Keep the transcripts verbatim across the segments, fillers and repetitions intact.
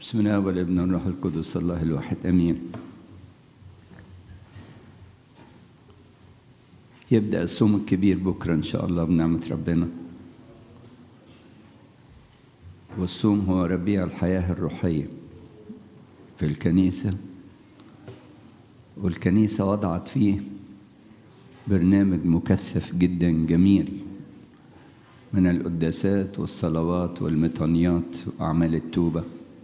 بسم الله والابن والروح القدس الله الواحد امين. يبدأ الصوم الكبير بكرة إن شاء الله بنعمة ربنا. والصوم هو ربيع الحياة الروحية في الكنيسة، والكنيسة وضعت فيه برنامج مكثف جدا جميل من القداسات والصلوات والمطانيات وأعمال التوبة،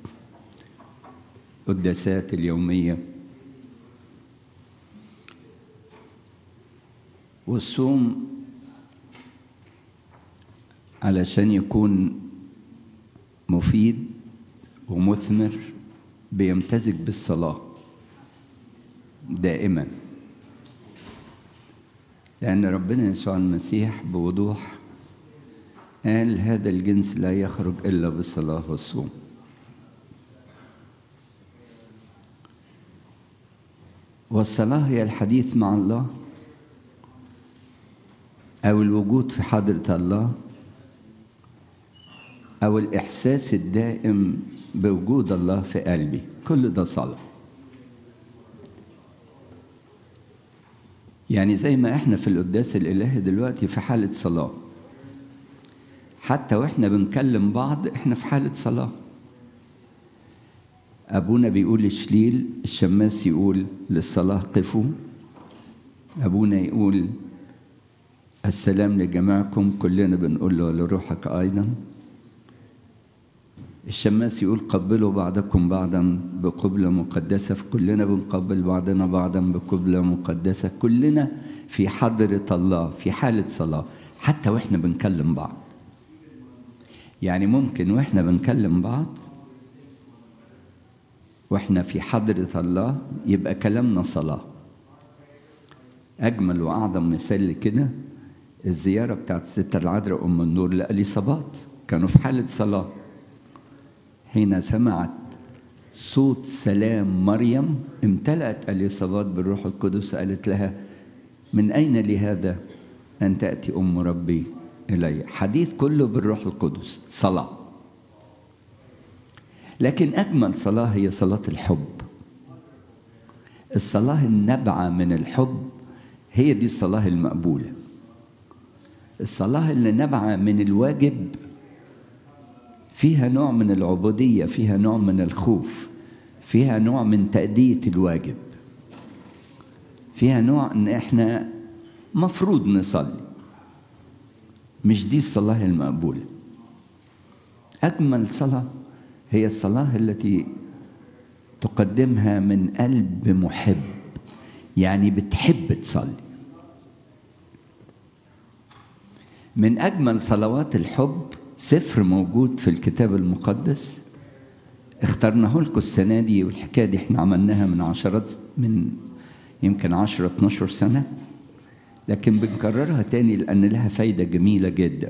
قداسات اليومية. والصوم علشان يكون مفيد ومثمر بيمتزج بالصلاة دائما، لأن ربنا يسوع المسيح بوضوح قال هذا الجنس لا يخرج إلا بالصلاة والصوم. والصلاة هي الحديث مع الله أو الوجود في حضرة الله أو الإحساس الدائم بوجود الله في قلبي، كل ده صلاة. يعني زي ما احنا في القداس الإلهي دلوقتي في حالة صلاة، حتى واحنا بنكلم بعض احنا في حالة صلاة. أبونا بيقول الشليل، الشماس يقول للصلاة قفوا، أبونا يقول السلام لجميعكم، كلنا بنقول له لروحك أيضا. الشماس يقول قبلوا بعضكم بعضا بقبلة مقدسة، فكلنا بنقبل بعضنا بعضا بقبلة مقدسة. كلنا في حضرة الله في حالة صلاة حتى وإحنا بنكلم بعض. يعني ممكن وإحنا بنكلم بعض وإحنا في حضرة الله يبقى كلامنا صلاة. أجمل وأعظم مثال لكده الزيارة بتاعت الستة العذراء أم النور لأليصابات، كانوا في حالة صلاة. حين سمعت صوت سلام مريم امتلأت أليصابات بالروح القدس، قالت لها من أين لي هذا أن تأتي أم ربي إلي؟ حديث كله بالروح القدس، صلاة. لكن أجمل صلاة هي صلاة الحب. الصلاة النابعة من الحب هي دي الصلاة المقبولة. الصلاة اللي نابعة من الواجب فيها نوع من العبودية، فيها نوع من الخوف، فيها نوع من تأدية الواجب، فيها نوع ان احنا مفروض نصلي. مش دي الصلاة المقبولة. أجمل صلاة هي الصلاة التي تقدمها من قلب محب، يعني بتحب تصلي. من أجمل صلوات الحب سفر موجود في الكتاب المقدس، اخترناه لكم السنة دي، والحكاية دي احنا عملناها من عشرات من يمكن عشرة اتناشر سنة، لكن بنكررها تاني لأن لها فايدة جميلة جدا.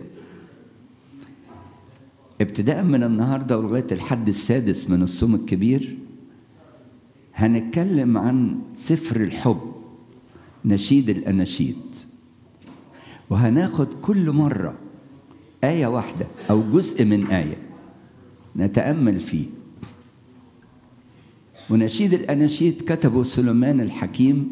ابتداء من النهاردة ولغاية الحد السادس من الصوم الكبير هنتكلم عن سفر الحب، نشيد الأناشيد، وهناخد كل مرة آية واحدة أو جزء من آية نتأمل فيه. ونشيد الأناشيد كتبه سليمان الحكيم،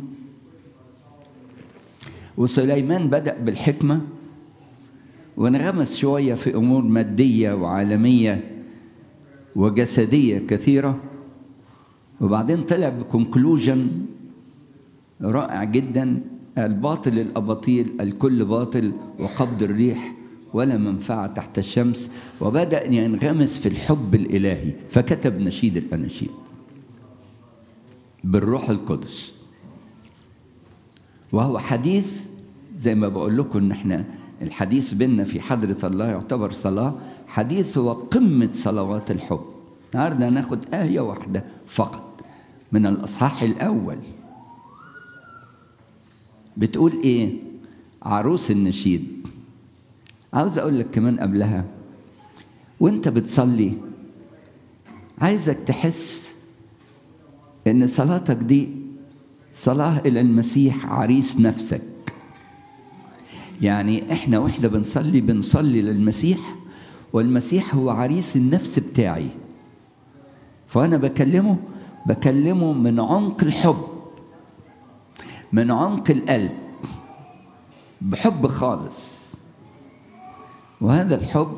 وسليمان بدأ بالحكمة وانغمس شوية في أمور مادية وعالمية وجسدية كثيرة، وبعدين طلع بكونكلوجن رائع جدا: الباطل الأباطيل الكل باطل وقبض الريح ولا منفعة تحت الشمس. وبدأ ينغمس في الحب الإلهي فكتب نشيد الأناشيد بالروح القدس، وهو حديث زي ما بقول لكم ان احنا الحديث بيننا في حضرة الله يعتبر صلاة. حديث هو قمة صلوات الحب. النهارده هناخد آية واحدة فقط من الأصحاح الأول. بتقول ايه؟ عروس النشيد. عاوز اقول لك كمان قبلها وانت بتصلي عايزك تحس ان صلاتك دي صلاة الى المسيح عريس نفسك. يعني احنا واحنا بنصلي بنصلي للمسيح، والمسيح هو عريس النفس بتاعي. فأنا بكلمه بكلمه من عمق الحب، من عمق القلب، بحب خالص. وهذا الحب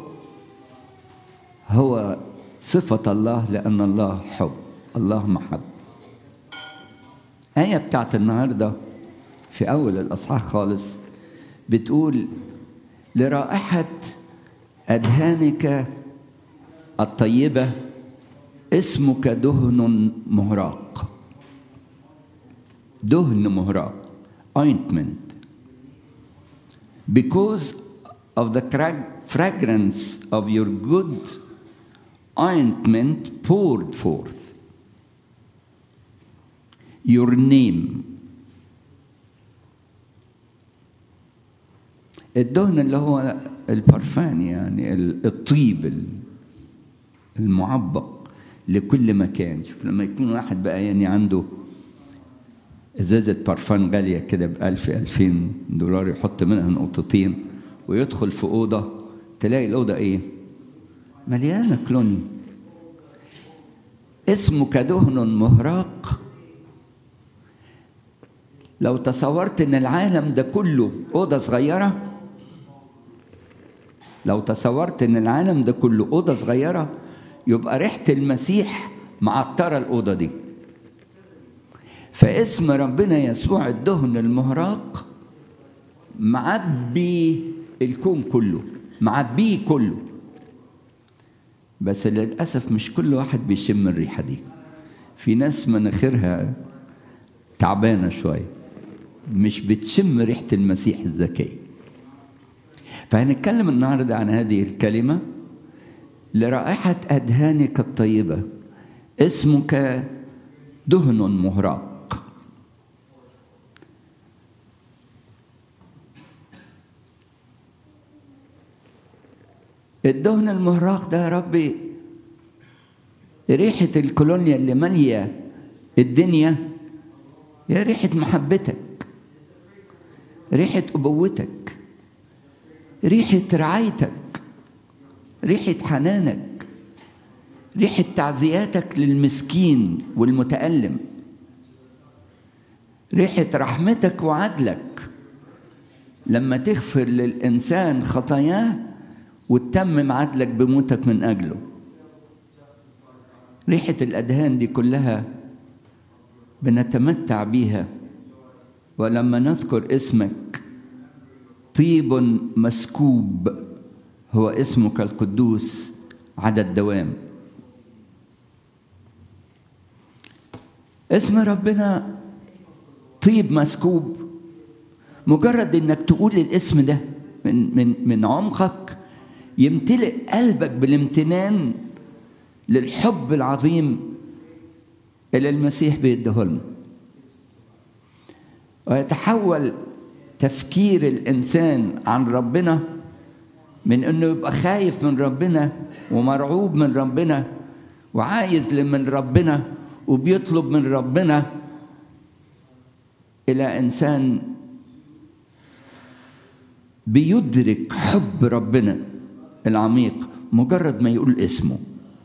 هو صفة الله، لأن الله حب، الله محب. آية بتاعت النهاردة في أول الأصحاح خالص بتقول: لرائحة أدهانك الطيبة اسمك دهن مهراق. دهن مهراق، ointment, because of the fragrance of your good ointment poured forth. Your name. الدهن اللي هو البرفان، يعني الطيب المعبق لكل مكان. شوف لما يكون واحد بقى يعني عنده ازازه برفان غاليه كده بألف ألفين دولار، يحط منها نقطتين ويدخل في اوضه، تلاقي الاوضه ايه؟ مليانه كلوني. اسمك دهن مهراق. لو تصورت ان العالم ده كله اوضه صغيره، لو تصورت ان العالم ده كله اوضه صغيره، يبقى ريحه المسيح معطره الاوضه دي. فاسم ربنا يسوع الدهن المهراق معبي الكون كله، معبيه كله. بس للاسف مش كل واحد بيشم الريحه دي. في ناس مناخيرها تعبانه شويه، مش بتشم ريحه المسيح الزكي. فهنتكلم النهارده عن هذه الكلمه: لرائحه أدهانك الطيبه اسمك دهن مهراق. الدهن المهراق ده يا ربي ريحه الكولونيا اللي ماليه الدنيا، يا ريحه محبتك، ريحه ابوتك، ريحه رعايتك، ريحه حنانك، ريحه تعزياتك للمسكين والمتألم، ريحه رحمتك وعدلك لما تغفر للإنسان خطاياه وتتمم عدلك بموتك من أجله. ريحة الأدهان دي كلها بنتمتع بيها ولما نذكر اسمك. طيب مسكوب هو اسمك القدوس على الدوام. اسم ربنا طيب مسكوب. مجرد انك تقول الاسم ده من من من عمقك يمتلئ قلبك بالامتنان للحب العظيم اللي المسيح بيديه لنا، ويتحول تفكير الانسان عن ربنا من انه يبقى خايف من ربنا ومرعوب من ربنا وعايز من ربنا وبيطلب من ربنا، الى انسان بيدرك حب ربنا العميق مجرد ما يقول اسمه.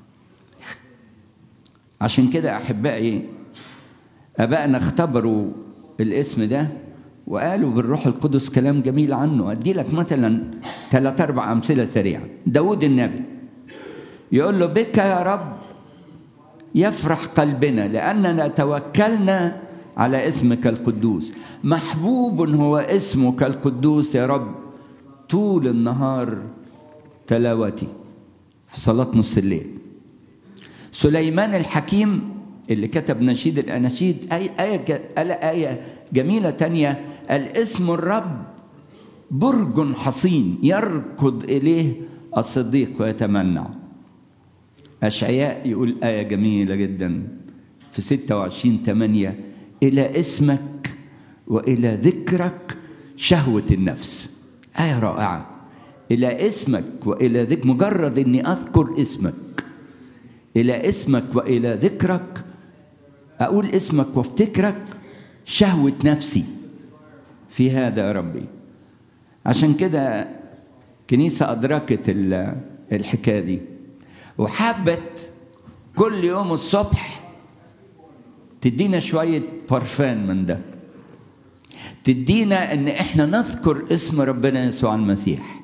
عشان كده أحبائي أبائنا اختبروا الاسم ده وقالوا بالروح القدس كلام جميل عنه. أدي لك مثلا ثلاث أربع أمثلة سريعة. داود النبي يقول له: بك يا رب يفرح قلبنا لأننا توكلنا على اسمك القدوس. محبوب هو اسمك القدوس يا رب طول النهار تلاوتي في صلاة نص الليل. سليمان الحكيم اللي كتب نشيد الأناشيد آية, آية, آية جميلة تانية: الاسم الرب برج حصين يركض إليه الصديق ويتمنع. أشعياء يقول آية جميلة جدا في ستة وعشرين ثمانية: إلى اسمك وإلى ذكرك شهوة النفس. آية رائعة. إلى اسمك وإلى ذكر، مجرد أني أذكر اسمك، إلى اسمك وإلى ذكرك، أقول اسمك وافتكرك، شهوة نفسي في هذا يا ربي. عشان كده كنيسة أدركت الحكاية دي وحبت كل يوم الصبح تدينا شوية برفان من ده، تدينا ان احنا نذكر اسم ربنا يسوع المسيح.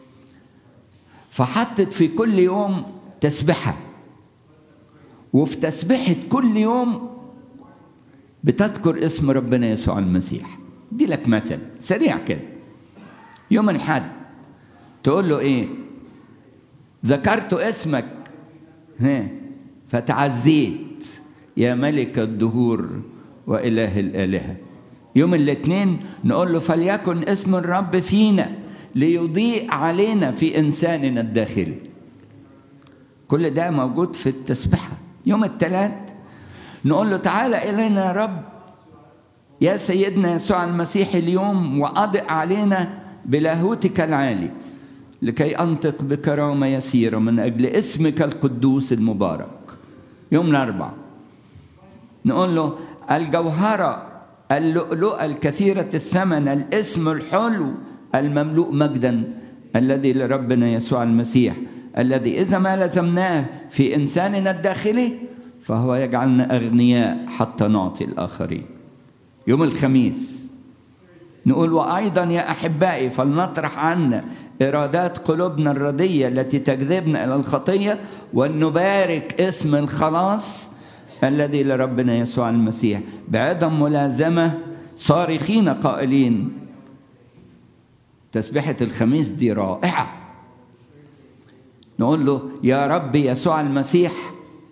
فحطت في كل يوم تسبحة، وفي تسبحة كل يوم بتذكر اسم ربنا يسوع المسيح. دي لك مثل سريع كده. يوم الحد تقول له ايه؟ ذكرت اسمك ها فتعزيت يا ملك الدهور وإله الآلهة. يوم الاثنين نقول له فليكن اسم الرب فينا ليضيء علينا في إنساننا الداخلي. كل ده موجود في التسبحة. يوم الثلاث نقول له تعالى إلينا يا رب يا سيدنا يسوع المسيح اليوم وأضئ علينا بلاهوتك العالي لكي أنطق بكرامة يسيرة من أجل اسمك القدوس المبارك. يوم الأربع نقول له الجوهرة اللؤلؤة الكثيرة الثمن الاسم الحلو المملوء مجدا الذي لربنا يسوع المسيح، الذي إذا ما لزمناه في إنساننا الداخلي فهو يجعلنا أغنياء حتى نعطي الآخرين. يوم الخميس نقول وأيضا يا أحبائي فلنطرح عنا إرادات قلوبنا الردية التي تجذبنا إلى الخطية، ونبارك اسم الخلاص الذي لربنا يسوع المسيح بعدم ملازمة صارخين قائلين. تسبيحة الخميس دي رائعة. نقول له يا رب يسوع المسيح،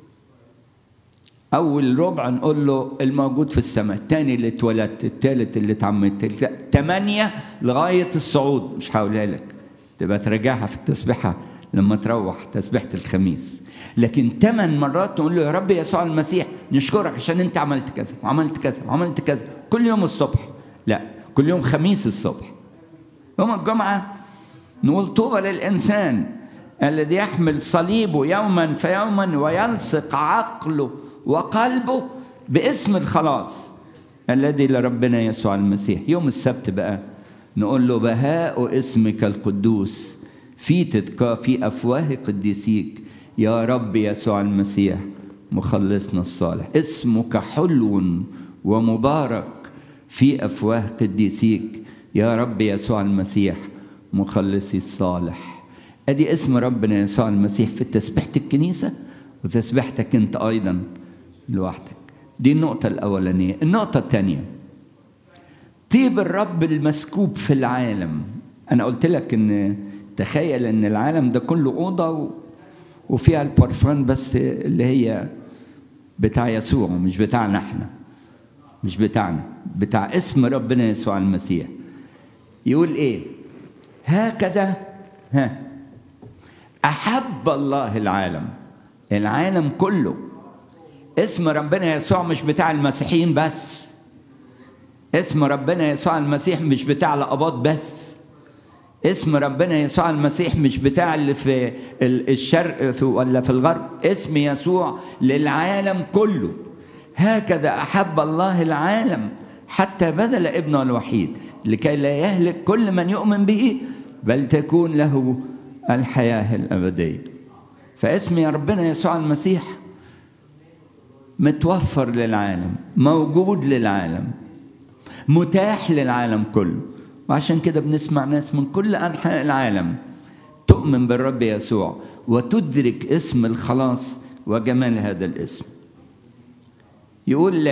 أول ربع نقول له الموجود في السماء، الثاني اللي اتولدت، الثالث اللي اتعمدت، ثمانية لغاية الصعود. مش هقولها لك، تبقى تراجعها في التسبيحة لما تروح تسبيحة الخميس. لكن ثمان مرات نقول له يا رب يسوع المسيح نشكرك عشان انت عملت كذا وعملت كذا وعملت كذا. كل يوم الصبح، لا كل يوم خميس الصبح. يوم الجمعة نقول طوبى للإنسان الذي يحمل صليبه يوما فيوما ويلصق عقله وقلبه باسم الخلاص الذي لربنا يسوع المسيح. يوم السبت بقى نقول له بهاء اسمك القدوس في تذكار في أفواه قديسيك يا رب يسوع المسيح مخلصنا الصالح. اسمك حلو ومبارك في أفواه قديسيك يا رب يسوع المسيح مخلصي الصالح. أدي اسم ربنا يسوع المسيح في تسبيحة الكنيسة وتسبيحتك أنت أيضا لوحدك. دي النقطة الأولانية. النقطة الثانية طيب الرب المسكوب في العالم. أنا قلت لك إن تخيل إن العالم ده كله أوضة وفيها البرفان بس اللي هي بتاع يسوع، مش بتاعنا احنا، مش بتاعنا، بتاع اسم ربنا يسوع المسيح. يقول ايه؟ هكذا ها أحب الله العالم. العالم كله. اسم ربنا يسوع مش بتاع المسيحيين بس. اسم ربنا يسوع المسيح مش بتاع الأقباط بس. اسم ربنا يسوع المسيح مش بتاع اللي في الشرق في ولا في الغرب. اسم يسوع للعالم كله. هكذا أحب الله العالم حتى بذل ابنه الوحيد لكي لا يهلك كل من يؤمن به بل تكون له الحياة الأبدية. فاسم يا ربنا يسوع المسيح متوفر للعالم، موجود للعالم، متاح للعالم كله. وعشان كده بنسمع ناس من كل أنحاء العالم تؤمن بالرب يسوع وتدرك اسم الخلاص وجمال هذا الاسم. يقول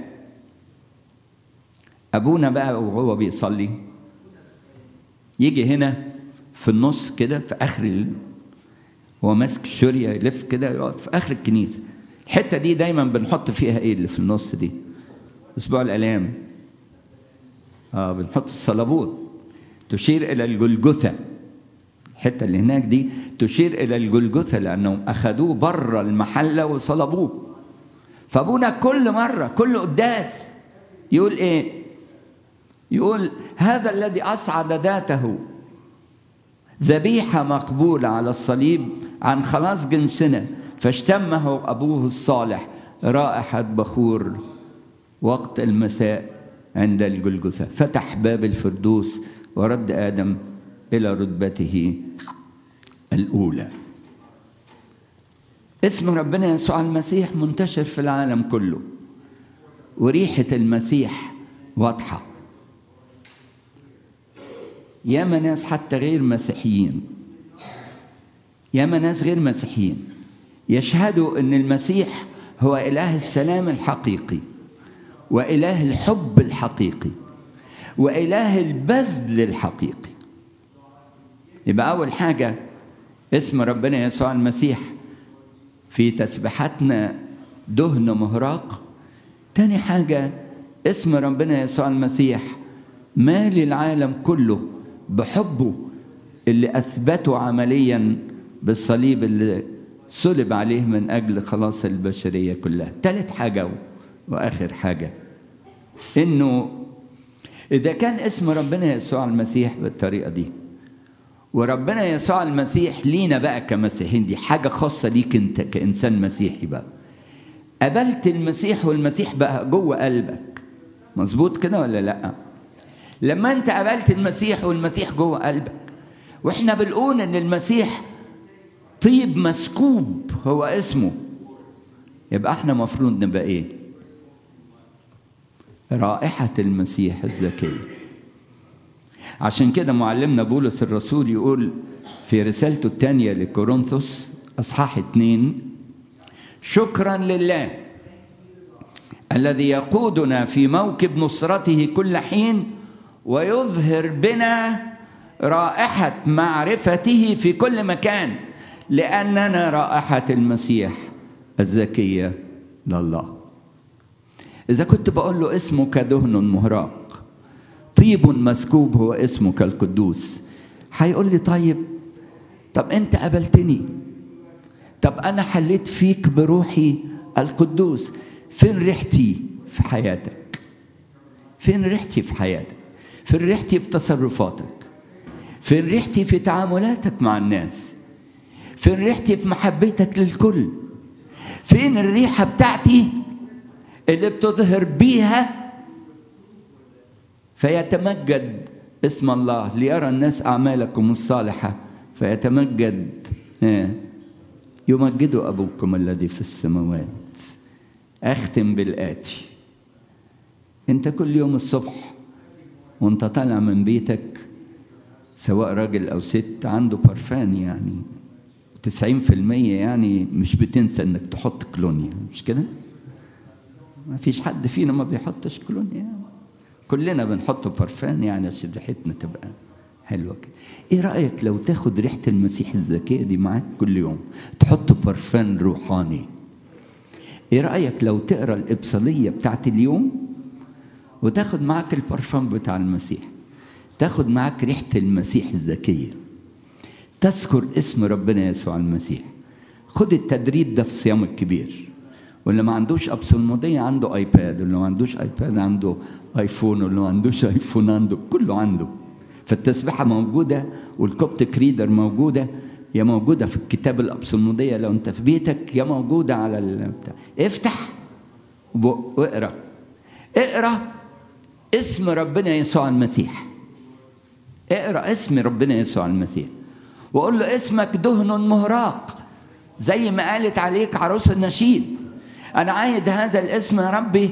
أبونا بقى وهو بيصلي يجي هنا في النص كده في آخر ال... هو ماسك الشورية يلف كده يقعد في آخر الكنيسة. الحتة دي دايما بنحط فيها إيه اللي في النص دي؟ أسبوع الآلام. آه بنحط الصليبوت تشير إلى الجلجثة. الحتة اللي هناك دي تشير إلى الجلجثة لأنهم أخذوه بره المحلة وصلبوه. فأبونا كل مرة كل قداس يقول إيه؟ يقول هذا الذي أصعد ذاته ذبيحة مقبولة على الصليب عن خلاص جنسنا فاشتمه أبوه الصالح رائحة بخور وقت المساء عند الجلجثة. فتح باب الفردوس ورد آدم إلى رتبته الأولى. اسم ربنا يسوع المسيح منتشر في العالم كله، وريحة المسيح واضحة. ياما ناس حتى غير مسيحيين، ياما ناس غير مسيحيين يشهدوا ان المسيح هو إله السلام الحقيقي، وإله الحب الحقيقي، وإله البذل الحقيقي. يبقى أول حاجة اسم ربنا يسوع المسيح في تسبيحاتنا دهن مهراق. تاني حاجة اسم ربنا يسوع المسيح مالي العالم كله بحبه اللي أثبته عمليا بالصليب اللي صلب عليه من أجل خلاص البشرية كلها. تالت حاجة وآخر حاجة إنه إذا كان اسم ربنا يسوع المسيح بالطريقة دي، وربنا يسوع المسيح لينا بقى كمسيحيين، دي حاجة خاصة ليك أنت كإنسان مسيحي بقى، قبلت المسيح والمسيح بقى جوه قلبك. مظبوط كده ولا لأ؟ لما أنت قبلت المسيح والمسيح جوه قلبك، وإحنا بنقول إن المسيح طيب مسكوب هو اسمه، يبقى إحنا مفروض نبقى إيه؟ رائحة المسيح الزكية. عشان كده معلمنا بولس الرسول يقول في رسالته الثانية لكورنثوس أصحاح اتنين: شكرا لله الذي يقودنا في موكب نصرته كل حين ويظهر بنا رائحة معرفته في كل مكان، لأننا رائحة المسيح الزكية لله. إذا كنت بقول له اسمك دهن مهراق، طيب مسكوب هو اسمك القدوس، هيقول لي طيب، طب أنت قبلتني، طب أنا حليت فيك بروحي القدوس، فين ريحتي في حياتك؟ فين ريحتي في حياتك؟ فين ريحتي في تصرفاتك؟ فين ريحتي في تعاملاتك مع الناس؟ فين ريحتي في محبتك للكل؟ فين الريحة بتاعتي اللي بتظهر بيها فيتمجد اسم الله؟ ليرى الناس أعمالكم الصالحة فيتمجد يمجدوا أبوكم الذي في السماوات. أختم بالآتي: أنت كل يوم الصبح وأنت طالع من بيتك، سواء راجل أو ست، عنده برفان، يعني تسعين في المية يعني مش بتنسى أنك تحط كلونيا، مش كده؟ ما فيش حد فينا ما بيحطش كلونيا، كلنا بنحط برفان يعني عشان ريحتنا تبقى حلوة كده. ايه رأيك لو تاخد ريحة المسيح الزكية دي معاك كل يوم، تحط برفان روحاني؟ ايه رأيك لو تقرأ الإبصالية بتاعت اليوم وتاخد معاك البرفان بتاع المسيح، تاخد معاك ريحة المسيح الزكية، تذكر اسم ربنا يسوع المسيح. خد التدريب ده في الصيام الكبير. واللي ما عندوش أبصلمودية عنده ايباد، واللي ما عندوش ايباد عنده ايفون، واللي ما عندوش ايفون عنده، كله عنده. فالتسبيحة موجودة والكوبتك ريدر موجودة، يا موجودة في الكتاب الأبصلمودية لو أنت في بيتك، يا موجودة على البتاع. افتح واقرأ، اقرأ اسم ربنا يسوع المسيح، اقرأ اسم ربنا يسوع المسيح وقول له اسمك دهن مهراق، زي ما قالت عليك عروس النشيد. أنا عايد هذا الاسم يا ربي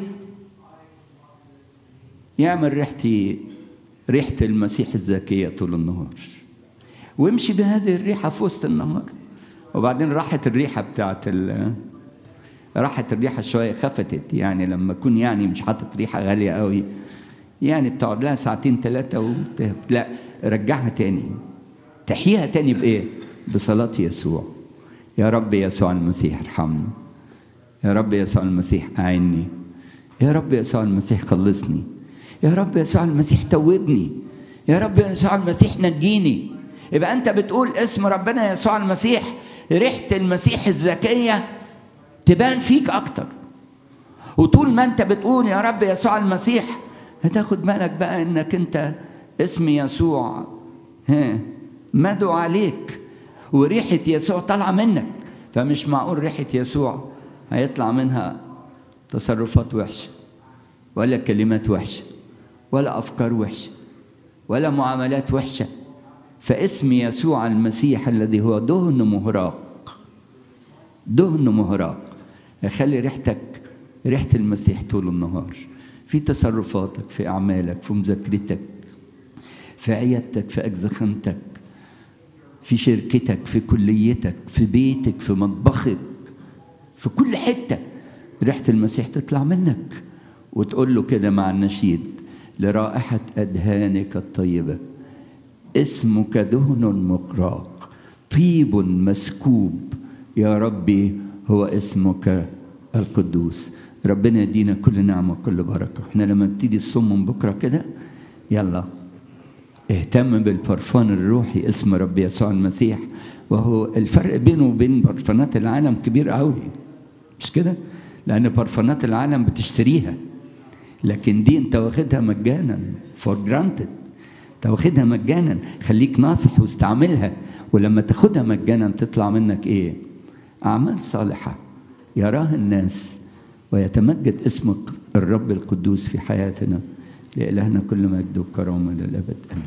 يعمل ريحتي ريحة المسيح الزكية طول النهار، وامشي بهذه الريحة في وسط النهار. وبعدين راحت الريحة بتاعت ال راحت الريحة شوية، خفتت يعني لما أكون يعني مش حاطط ريحة غالية قوي، يعني بتقعد لها ساعتين ثلاثة وتهب. لا، رجعها تاني، تحييها تاني بإيه؟ بصلاة يسوع: يا رب يسوع المسيح ارحمني، يا رب يسوع المسيح أعني، يا رب يسوع المسيح خلصني، يا رب يسوع المسيح توبني، يا رب يسوع المسيح نجيني. يبقى أنت بتقول اسم ربنا يسوع المسيح، ريحة المسيح الزكية تبان فيك أكتر. وطول ما أنت بتقول يا رب يسوع المسيح، هتاخد بالك بقى إنك أنت اسم يسوع ها مدعو عليك، وريحة يسوع طالعة منك. فمش معقول ريحة يسوع هيطلع منها تصرفات وحشة، ولا كلمات وحشة، ولا أفكار وحشة، ولا معاملات وحشة. فاسم يسوع المسيح الذي هو دهن مهراق دهن مهراق يخلي ريحتك ريحة المسيح طول النهار، في تصرفاتك، في أعمالك، في مذاكرتك، في عيادتك، في أجزخانتك، في شركتك، في كليتك، في بيتك، في مطبخك، في كل حتة ريحة المسيح تطلع منك. وتقول له كده مع النشيد: لرائحة أدهانك الطيبة اسمك دهن مقراق، طيب مسكوب يا ربي هو اسمك القدوس. ربنا يدينا كل نعمة وكل بركة. احنا لما نبتدي الصوم من بكرة كده، يلا اهتم بالبرفان الروحي اسم رب يسوع المسيح. وهو الفرق بينه وبين برفانات العالم كبير قوي، مش كده؟ لأن برفانات العالم بتشتريها، لكن دي انت واخدها مجانا for granted. انت واخدها مجانا، خليك ناصح واستعملها. ولما تاخدها مجانا تطلع منك ايه؟ أعمال صالحة يراها الناس ويتمجد اسمك الرب القدوس في حياتنا. لإلهنا كل مجد وكرامة للأبد آمين.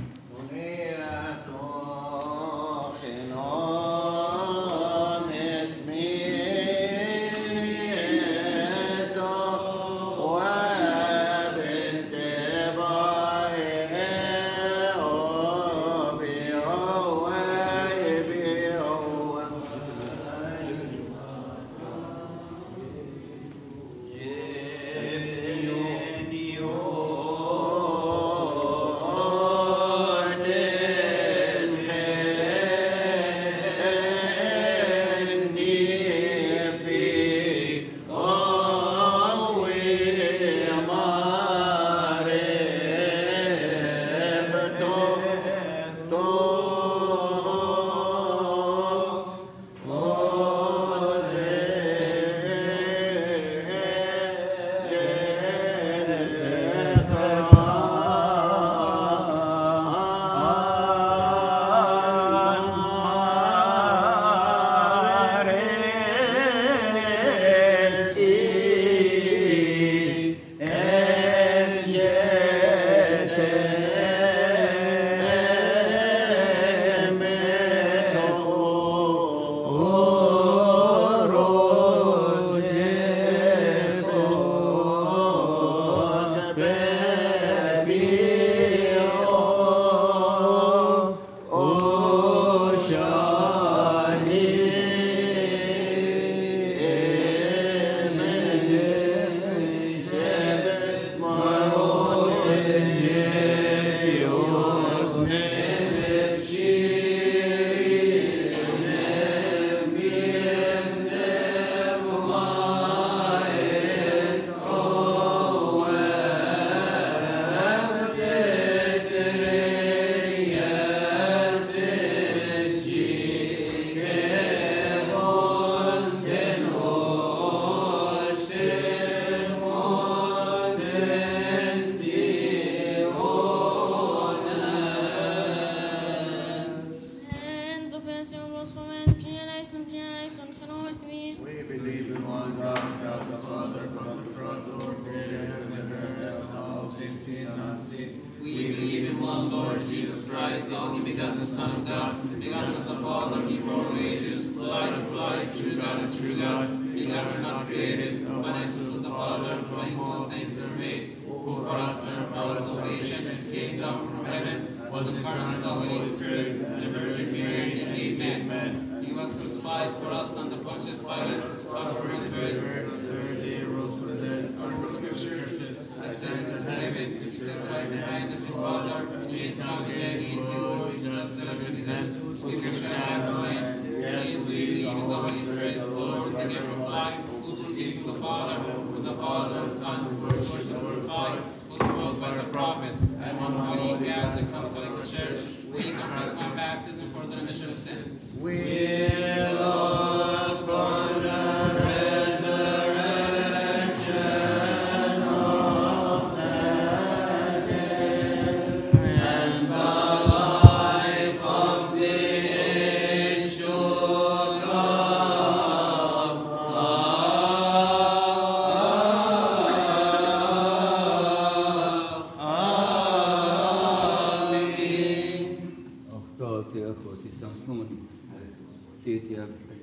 يا أخوتي سامحوني، أخطيت يا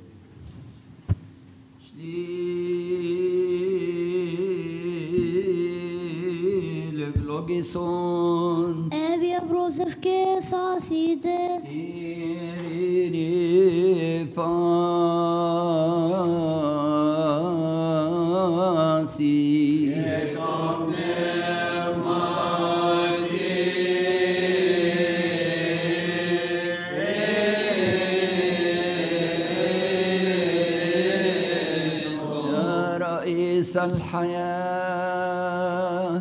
Levlogison. Evia brosevke saside. Irini fasi. يا رئيس الحياة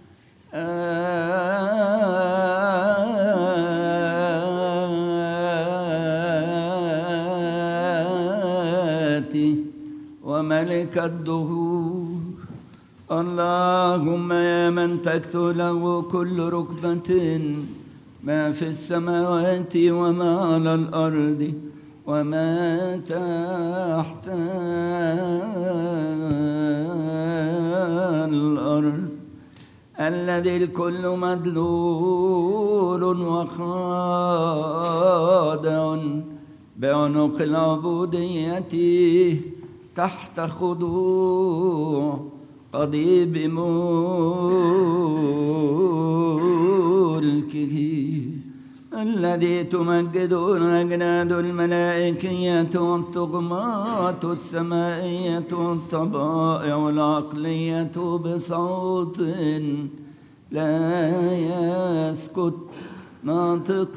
آتي وملك الدهور، اللهم يا من تكثر له كل ركبة ما في السماوات وما على الأرض وما تحت الأرض، الذي الكل مدلول وخاضع بعنق العبودية تحت خضوع قضيب ملكه، الذي تمجدون أجناد الملائكية والطغمات السمائية والطبائع العقلية بصوت لا يسكت ناطق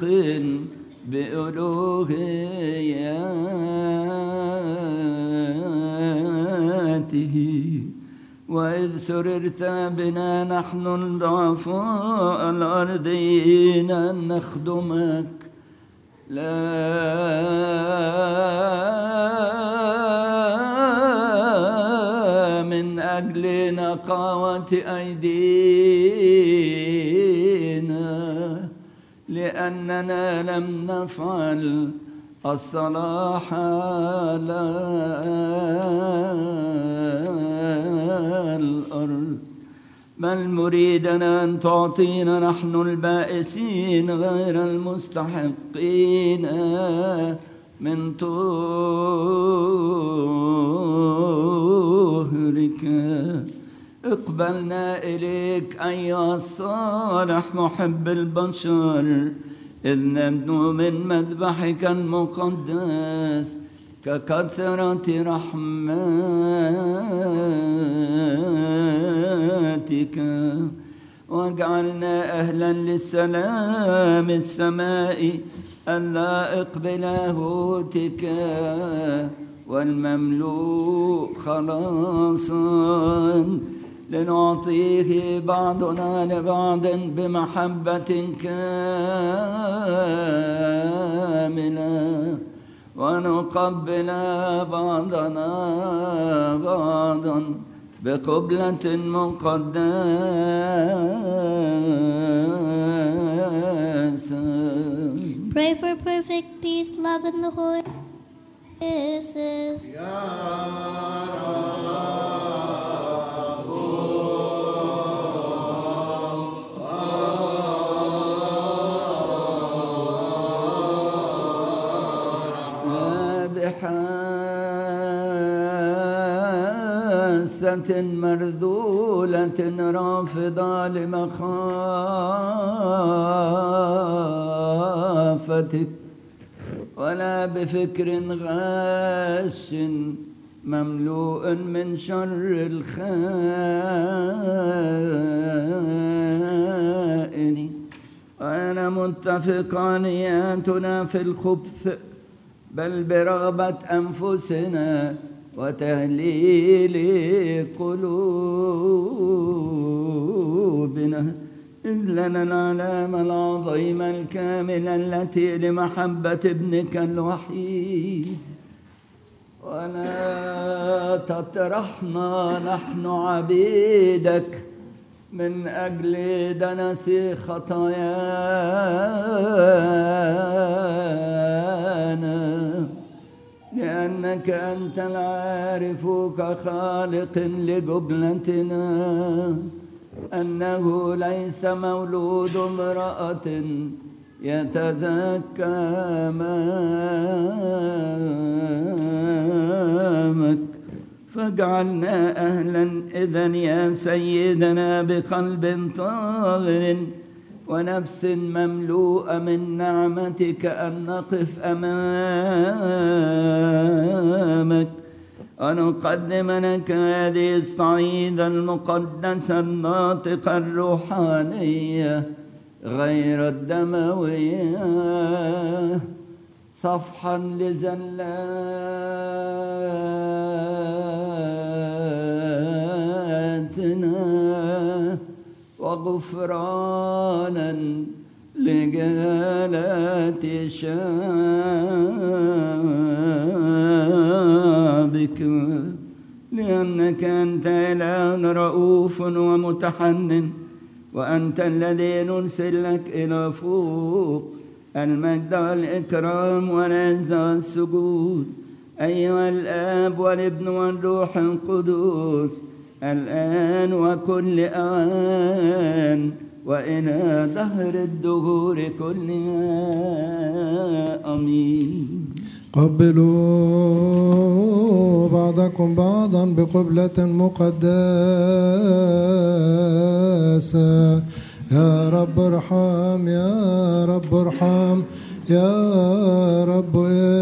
بألوهيته. وإذ سررت بنا نحن الضعفاء الأرضيين أن نخدمك، لا من أجل نقاوة أيدينا، لأننا لم نفعل الصلاح على الأرض، بل مريدنا أن تعطينا نحن البائسين غير المستحقين من طهرك. اقبلنا إليك أيها الصالح محب البشر، إذ ندنو من مذبحك المقدس ككثرة رحمتك، واجعلنا أهلا للسلام السمائي اللائق بلاهوتك والمملوء خلاصا، لنعطيه بعضنا لبعض بمحبة كاملة، ونقبل بعضنا بعضا بقبلة مقدسة. Pray for perfect peace, love, and the Holy Spirit. بحاسة مرذولة رافضة لمخافتك، ولا بفكر غاش مملوء من شر الخائن، وأنا متفق نياتنا في الخبث بل برغبة أنفسنا وتهليل قلوبنا، إذ لنا العلامة العظيمة الكاملة التي لمحبة ابنك الوحيد. ولا تطرحنا نحن عبيدك من أجل دنس خطايانا، لأنك أنت العارف كخالق لجبلتنا أنه ليس مولود امرأة يتزكى أمامك، فاجعلنا أهلا إذن يا سيدنا بقلب طاهر ونفس مملوءة من نعمتك أن نقف أمامك ونقدم لك هذه الصعيدة المقدسة الناطقة الروحانية غير الدموية صفحا لزلاتنا وغفرانا لجهالات شعبك لأنك أنت إله رؤوف ومتحنن وأنت الذي نرسل لك إلى فوق المجد والإكرام والعزة والسجود أيها الآب والابن والروح القدس الآن وكل آن وإلى دهر الدهور كلها آمين. قبلوا بعضكم بعضا بقبلة مقدسة. يا رب ارحم يا رب ارحم يا رب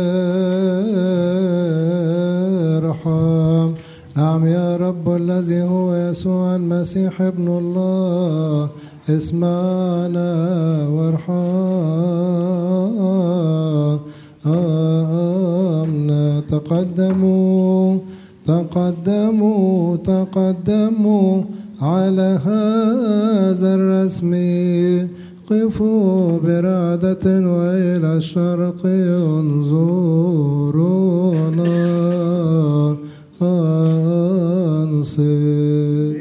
ارحم. نعم يا رب الذي هو يسوع المسيح ابن الله اسمعنا وارحمنا. تقدموا تقدموا تقدموا على هذا الرسم قفوا برعدة وإلى الشرق انظرونا أنصت.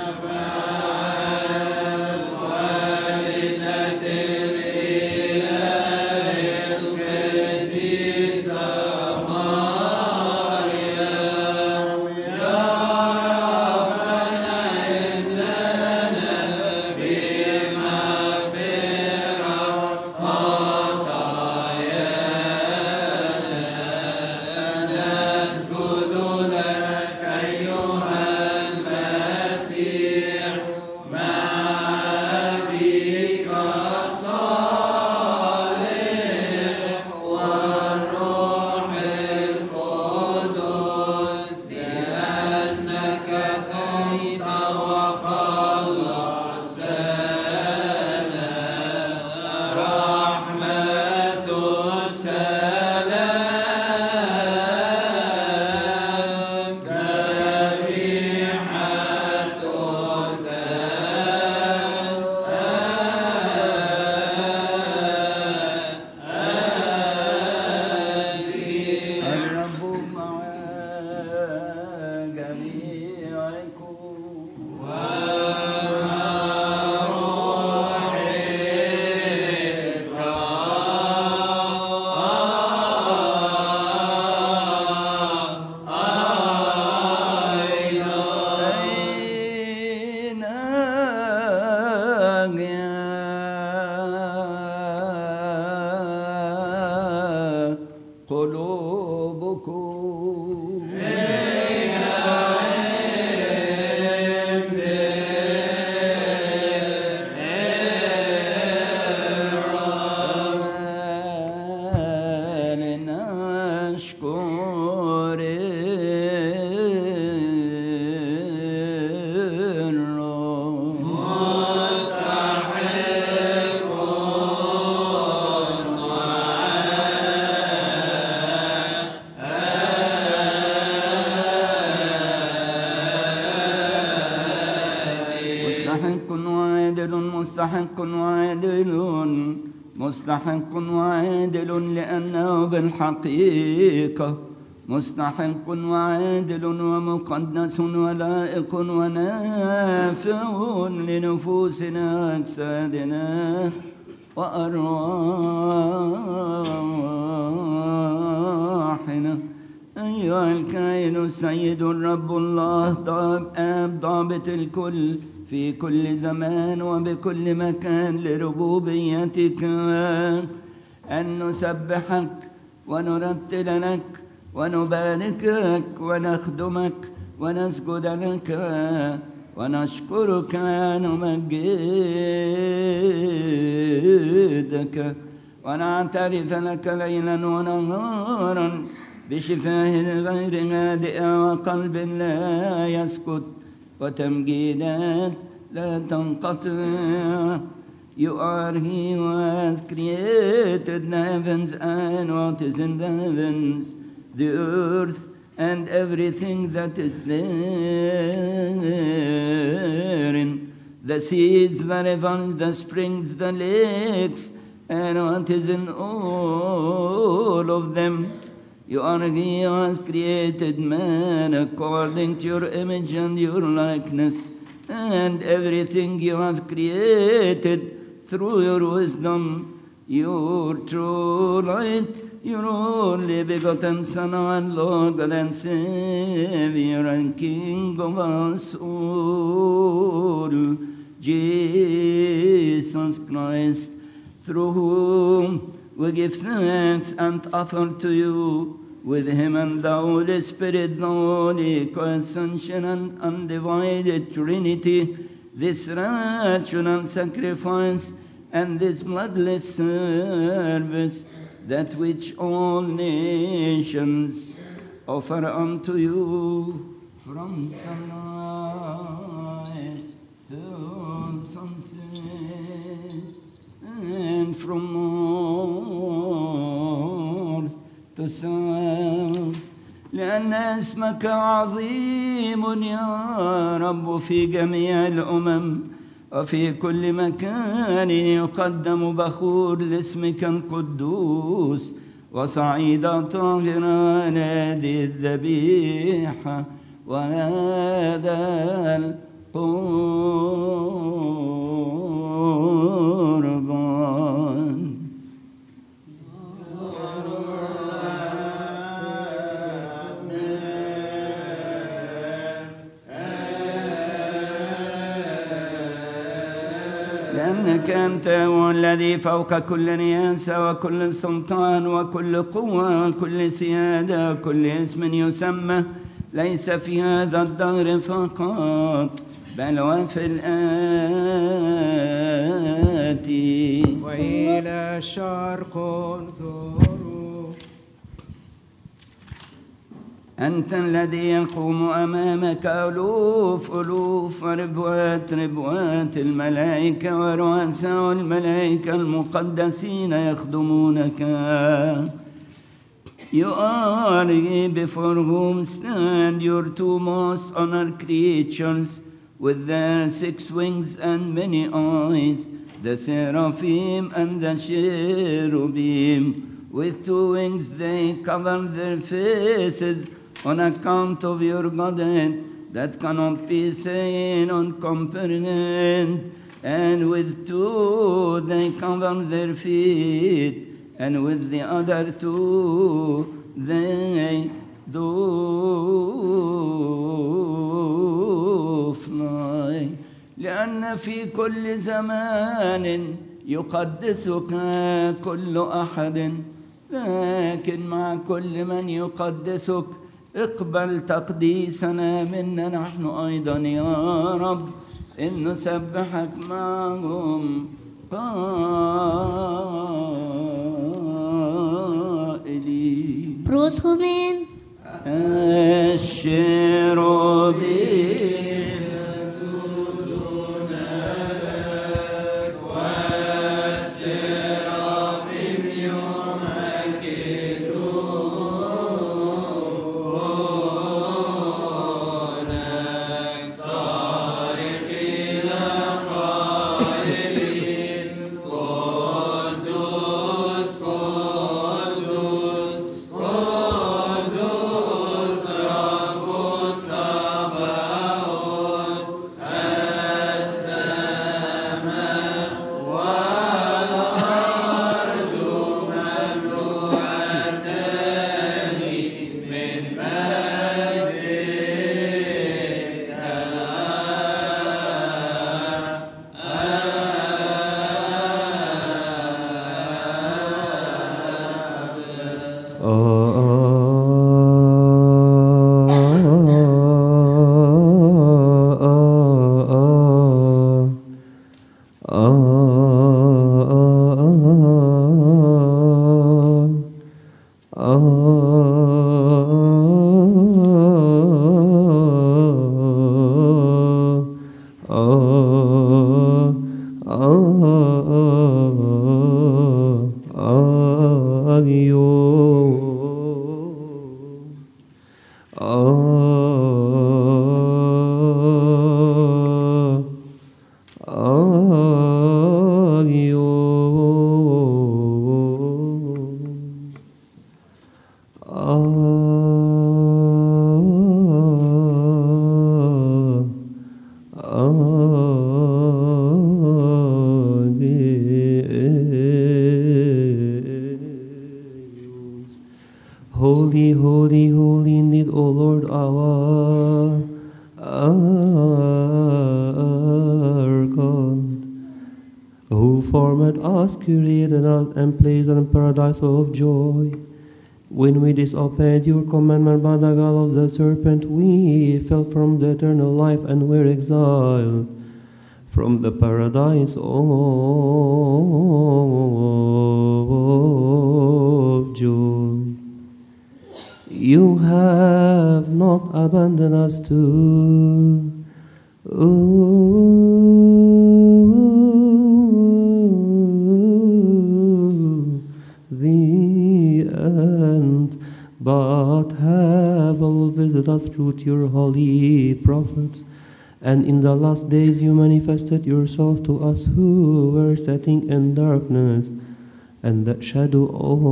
مستحق وعادل مستحق وعادل لأنه بالحقيقة مستحق وعادل ومقدس ولائق ونافع لنفوسنا أجسادنا وأرواحنا. أيها الكائن السيد الرب الله آب ضابط الكل في كل زمان وبكل مكان لربوبيتك أن نسبحك ونرتل لك ونباركك ونخدمك ونسجد لك ونشكرك ونمجدك ونعترف لك ليلا ونهارا بشفاه غير هادئة وقلب لا يسكت وتمجيدات لا تنقطع. You are He who has created the heavens and what is in the heavens, the earth and everything that is therein, the seas, the rivers, the springs, the lakes, and what is in all of them. You are He who has created man according to your image and your likeness, and everything you have created through your wisdom, your true light, your only begotten Son, our Lord and Savior and King of us all, Jesus Christ, through whom we give thanks and offer to you, with Him and the Holy Spirit, the Holy co-essential and undivided Trinity, this rational sacrifice and this bloodless service, that which all nations offer unto you from sunrise to sunset, and from north to south, لأن اسمك عظيم يا رب في جميع الأمم، وفي كل مكان يقدم بخور لاسمك القدوس وصعيدة طاهرة نادي الذبيحة وهذا القربان. لأنك أنت هو الذي فوق كل رياسة وكل سلطان وكل قوة وكل سيادة وكل اسم يسمى، ليس في هذا الدهر فقط بل وفي الآتي. وإلى الشرق انظروا، أنت الذي يقوم أمامك ألوف ألوف وربوات ربوات الملائكة ورؤساء الملائكة المقدسين يخدمونك. You are He before whom stand your two most honored creatures with their six wings and many eyes, the seraphim and the cherubim. With two wings they cover their faces on account of your Godhead that cannot be seen or comprehended, and with two they cover their feet, and with the other two they do fly. لأن في كل زمان يقدسك كل أحد، لكن مع كل من يقدسك اقبل تقديسنا منا نحن أيضا يا رب، إن نسبحك معهم قائلين. بروسهم الشيروبين Saba Holy, holy, holy indeed, O Lord our, our God, who formed us, created us, and placed us in paradise of joy. When we disobeyed your commandment by the guile of the serpent, we fell from the eternal life and were exiled from the paradise of joy. You have not abandoned us to the end, but have visited us through your holy prophets. And in the last days you manifested yourself to us who were sitting in darkness and the shadow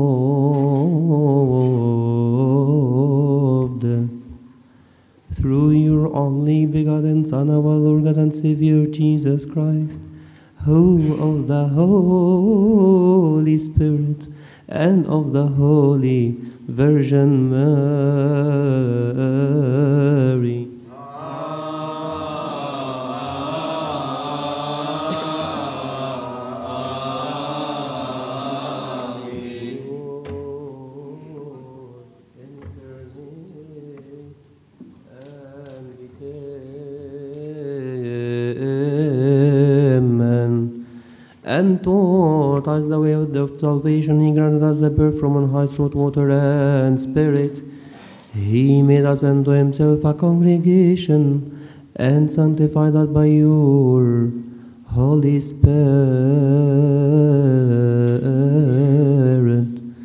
of death. Through your only begotten Son, our Lord God and Savior, Jesus Christ, who of the Holy Spirit and of the Holy Virgin Mary, and taught us the way of the salvation. He granted us the birth from on high through water and spirit. He made us unto himself a congregation and sanctified us by your Holy Spirit.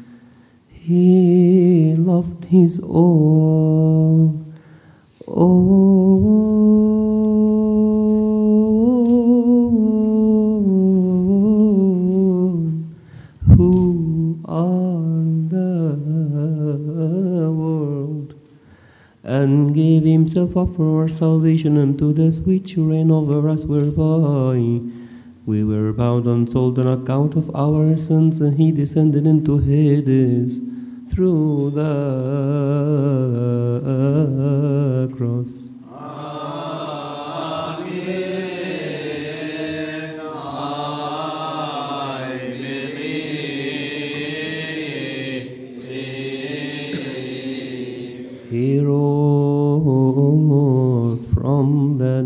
He loved his own, own who are the world, and gave himself up for our salvation unto death, which reign over us, whereby we were bound and sold on account of our sins, and he descended into Hades through the cross. He rose from the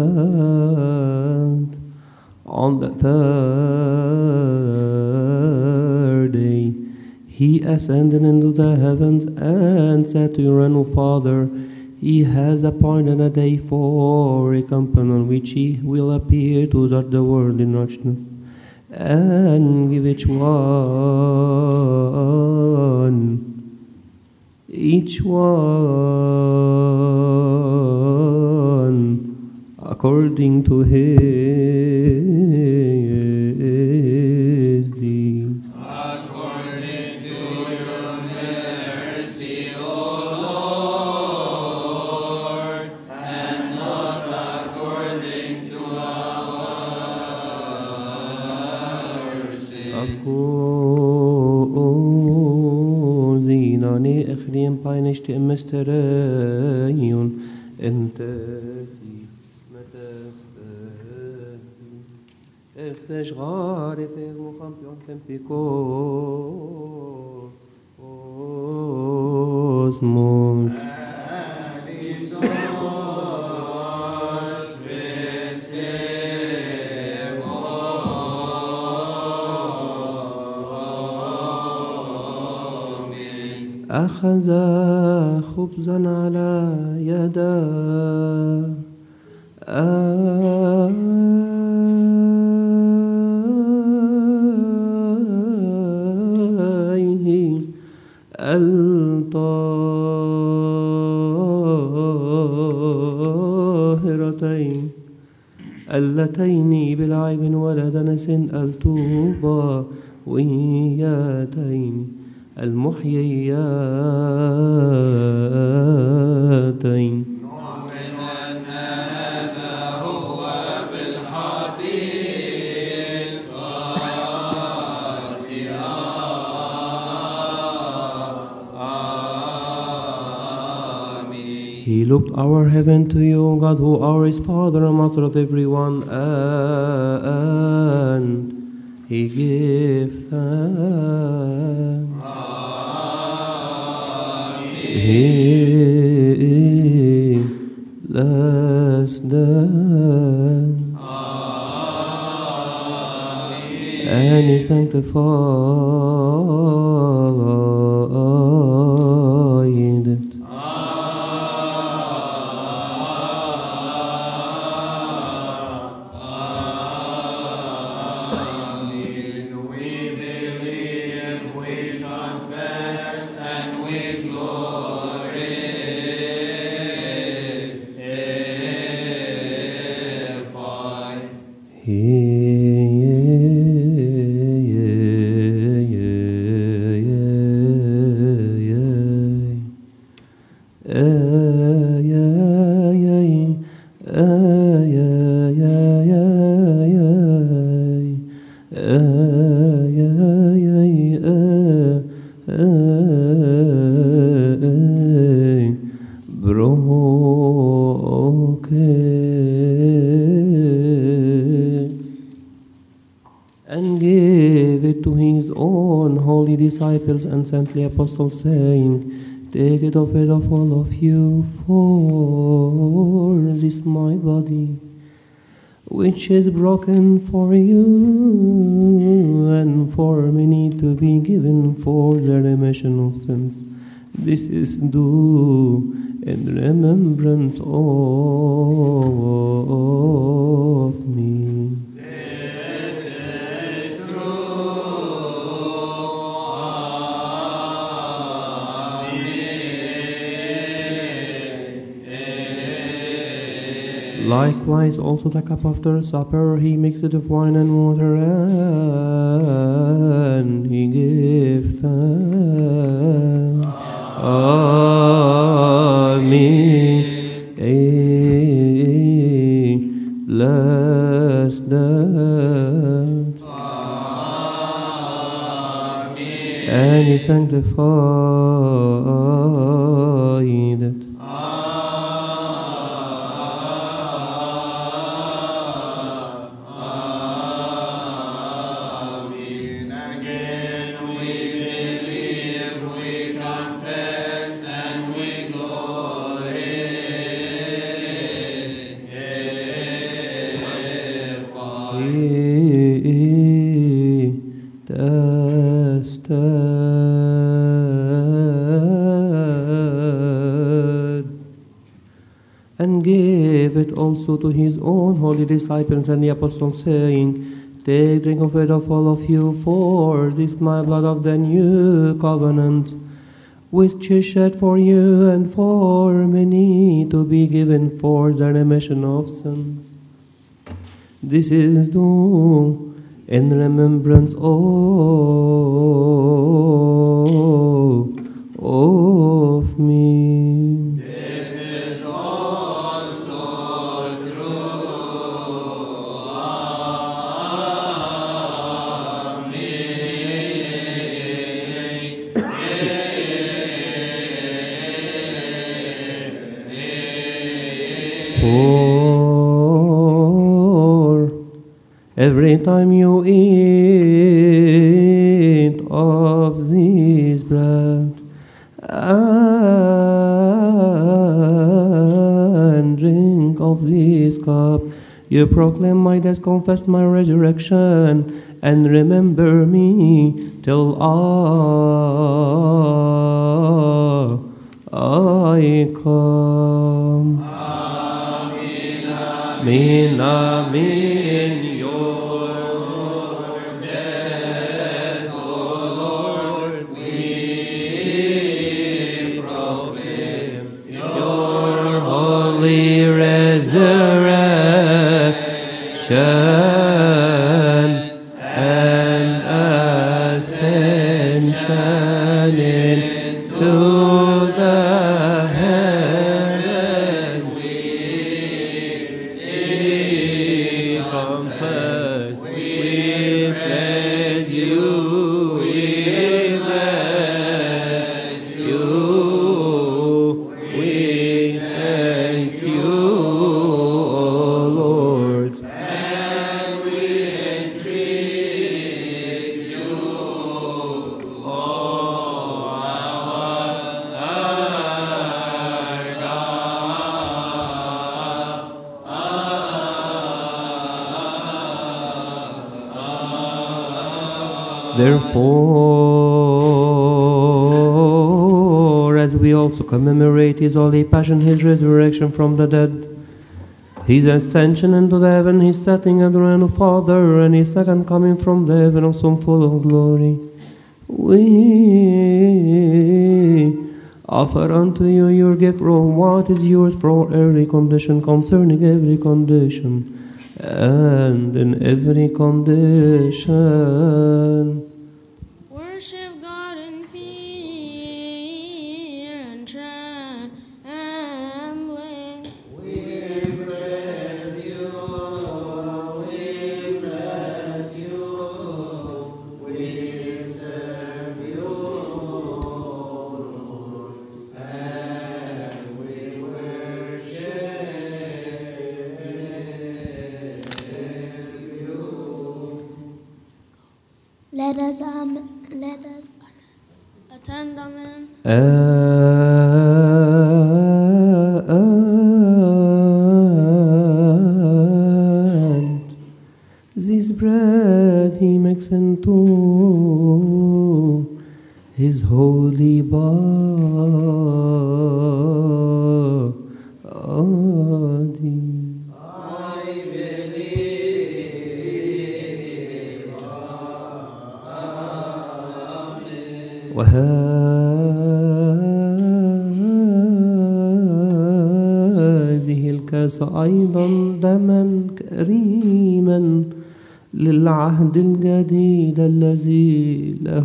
dead on the third day. He ascended into the heavens and said to your own Father, He has appointed a day for a company on which He will appear to judge the world in righteousness and give each one each one according to his deeds. According to your mercy, O Lord, and not according to our sins. Of course, إنني أخرين باينشت مستريون أنت Efsej gare fer mo campion tempico osmos. أخذ خبزا على يده ألطاف اللتين بالعيب ولا دنس التوبة وياتين المحيياتين He looked our heaven to you, God, who are his Father and Master of everyone, and he gave thanks. He blessed them, and he sanctified it. Disciples and sent the apostles, saying, take it of it of all of you, for this my body, which is broken for you and for many to be given for the remission of sins. This is due in remembrance of me. Likewise, also the cup after supper, he mixed it of wine and water, and he gave thanks. Amen. He blessed them, and he sanctified it. And gave it also to his own holy disciples and the apostles, saying, take, drink of it of all of you, for this is my blood of the new covenant, which is shed for you and for many to be given for the remission of sins. This is due in remembrance of, of me. For every time you eat of this bread and drink of this cup, you proclaim my death, confess my resurrection, and remember me till I come. Amen, amen. Your death, O Lord, we proclaim. Your holy resurrection and ascension into the heaven we confess, we praise you, we bless you, we thank you, O Lord. And we entreat you, O our God. Therefore, as we also commemorate his holy passion, his resurrection from the dead, his ascension into the heaven, his setting at the right hand of Father, and his second coming from the heaven of some full of glory, we offer unto you your gift from what is yours for every condition, concerning every condition, and in every condition. Worship God in fear and trembling. Let us um, let us Attend, amen. And this bread he makes into his holy body. وهذه الكاس أيضا دما كريما للعهد الجديد الذي له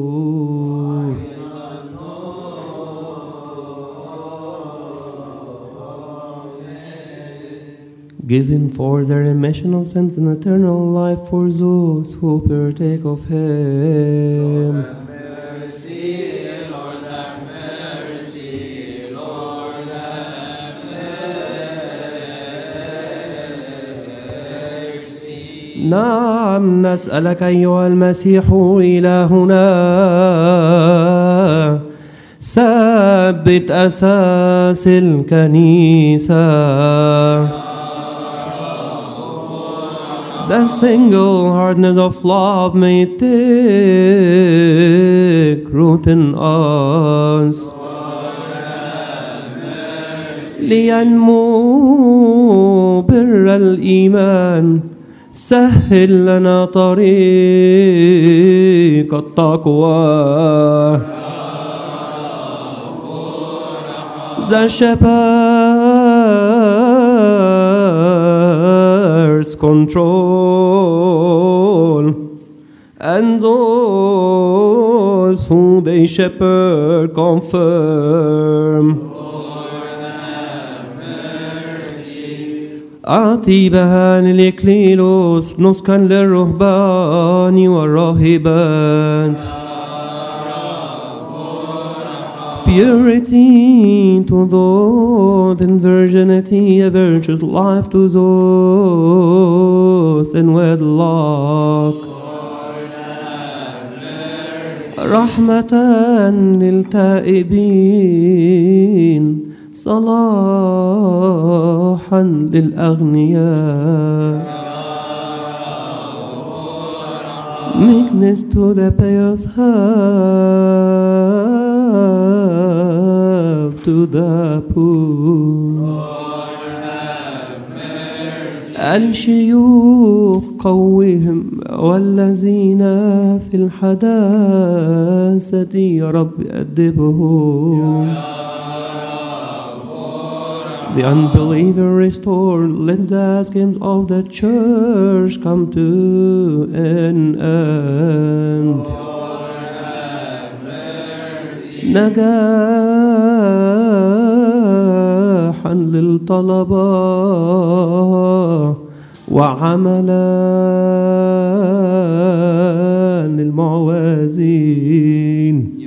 given for the remission of sins and eternal life for those who partake of him. نعم نسألك أيها المسيح إلهنا ثبت أساس الكنيسة. The single heartedness of love may take root in us. لينمو بر الإيمان سهل لنا طريق التقوى. The shepherd's control, and those who they shepherd confirm. أعطيبها للإكليلوس نسكا للرهبان والراهبات. Purity to those in virginity, a virtuous life to those in wedlock. رحمة للتائبين صلاحا للأغنياء. Meekness to the pious, help to the poor. الشيوخ قوهم والذين في الحداثة يا رب أدبهم. the unbeliever restored. Let the schemes of the church come to an end. نجاحا للطلبة وعملا للمعوزين.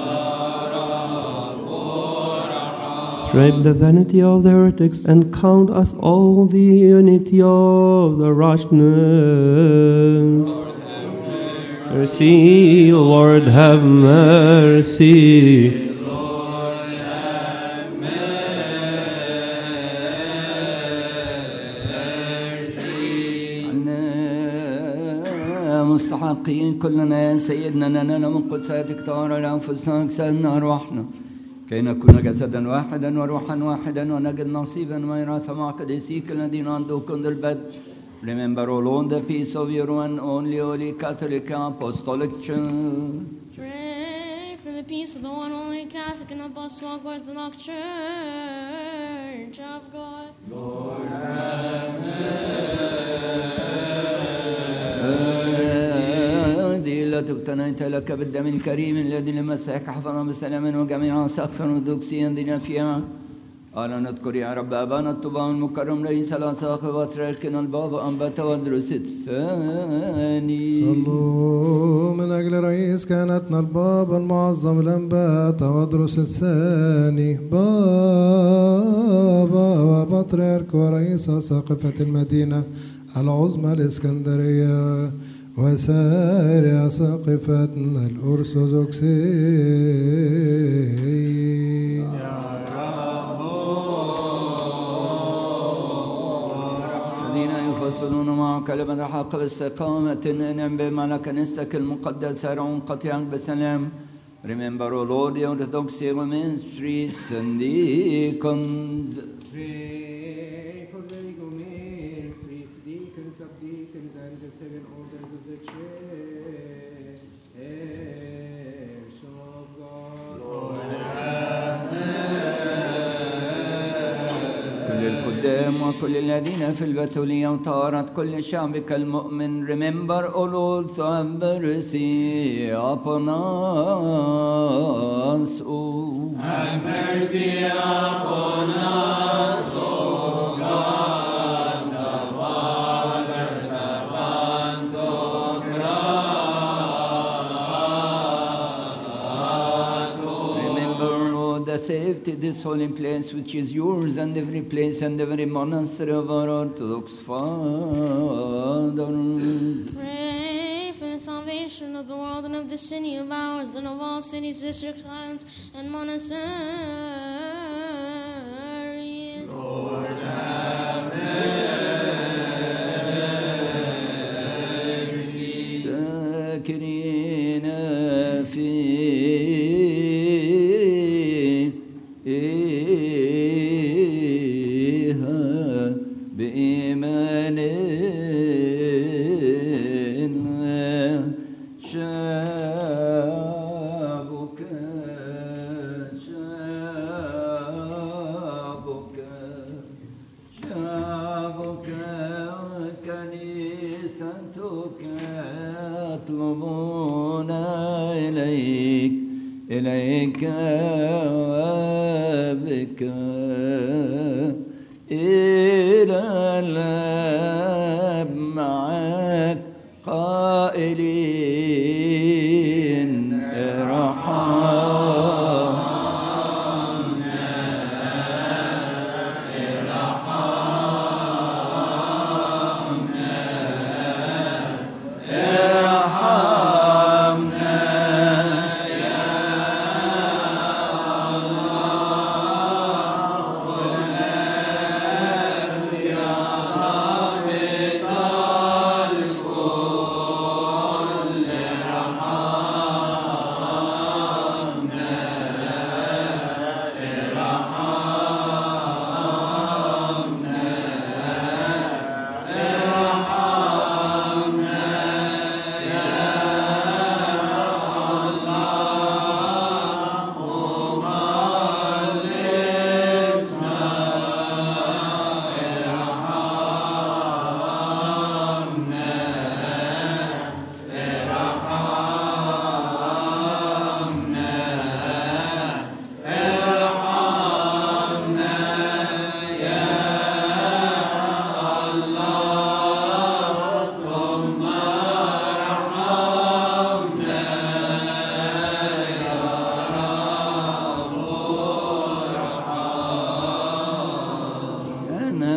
Strip the vanity of the heretics and count us all the unity of the righteousness. Mercy, Lord, have mercy. مستحقين كلنا يا سيدنا أننا من قدساتك تعالى لأنفسنا أجسادنا أرواحنا كي نكون جسدا واحدا وروحا واحدا ونجد نصيبا ميراث مع قديسيك الذين عندكم ذا البدء. Remember, O Lord, the peace of your one only Holy Catholic Apostolic Church. Pray for the peace of the one only Catholic and Apostolic Orthodox Church of God. Lord, have هذه التي اقتنيت لك بالدم الكريم الذي لمسك حفظنا بسلام وجميعا سقفا ودوكسيا دينا فيها. أنا نذكر يا رب أبانا الطباع المكرم رئيس الأساقفة بطريركنا البابا أنبا تودرس الثاني. صلوا من أجل رئيس كهنتنا البابا المعظم الأنبا تودرس الثاني بابا وبطريرك ورئيس أساقفة المدينة العظمى الإسكندرية وسائر أساقفتنا الأرثوذكسيين. الذين يفصلون مع كلمة الحق باستقامة انم بمعنى كنيستك المقدسة رعون قطيعك بسلام. Remember, O Lord, the Orthodox ministries and deacons. Pray for the legal ministries, deacons, subdeacons, and the seven orders of the Church of God. Lord, كل الخدام وكل الذين في البتولية وطهارة كل شعبك المؤمن. Remember, O Lord, to have mercy upon us. Oh. have mercy upon us, O God, the Father, the Pantocrator. Remember, Lord, the safety of this holy place which is yours, and every place and every monastery of our Orthodox fathers. Pray for the salvation of the world and of the city of ours and of all cities, districts, islands, and monasteries. Lord, have mercy. ساكنين فيها بإيمان شابك شابك شابك كنيستك يطلبون إليك إليك وبك إلى الآب معك قائلين ارحمنا ارحمنا ارحمنا يا الله يا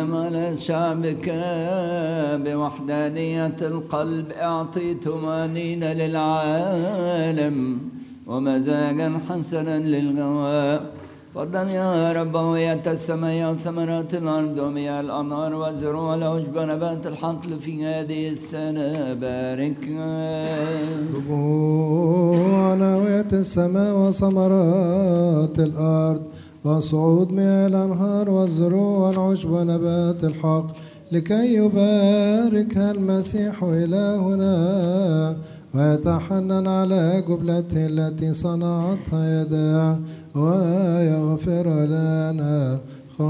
سلام على شعبك بوحدانية القلب اعطي طمأنينة للعالم ومزاجا حسنا للغواء. فضل يا رب وية السماء وثمرات الأرض ومياه الأنهار والزروع والعشب ونبات الحقل في هذه السنة باركنا. طبوا عناوية السماء وثمرات الأرض وصعود مياه الأنهار والزروع والعشب ونبات الحقل لكي يباركها المسيح إلهنا ويتحنن على جبلته التي صنعتها يداه ويغفر لنا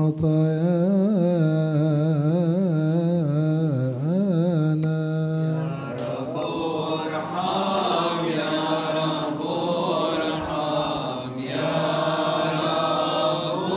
خطايانا. يا رب ارحم يا رب ارحم يا رب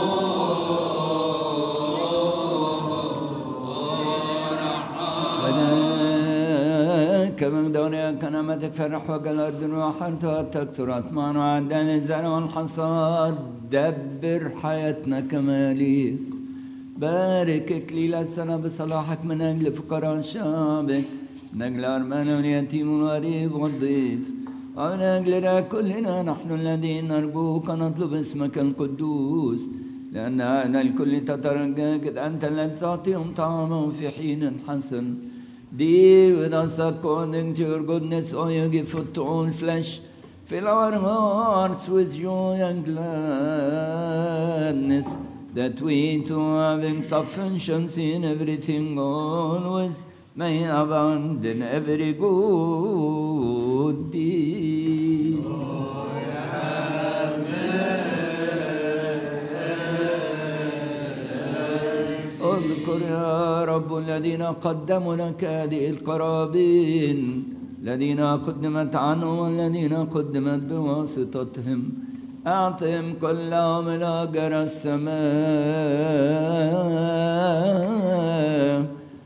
ارحم. كما دوري كنمتك فرح وقل الأرض وحرثها تكثر أطمان وعدان الزرع والحصاد. دبر حياتنا كما يليق. بارك إكليل السنة بصلاحك من أجل فقراء شعبك من أجل أرمان واليتيم والغريب والضيف ومن أجلنا كلنا نحن الذين نرجوك نطلب اسمك القدوس لأن أنا الكل تترجاك أنت الذي تعطيهم طعامهم في حين حسن. Deal with us according to your goodness, O you give food to all flesh. Fill our hearts with joy and gladness, that we too, having sufficiency in everything always, may abound in every good deed. اذكر يا رب الذين قدموا لك هذه القرابين الذين قدمت عنهم والذين قدمت بواسطتهم. أعطهم كلهم الأجر السماء.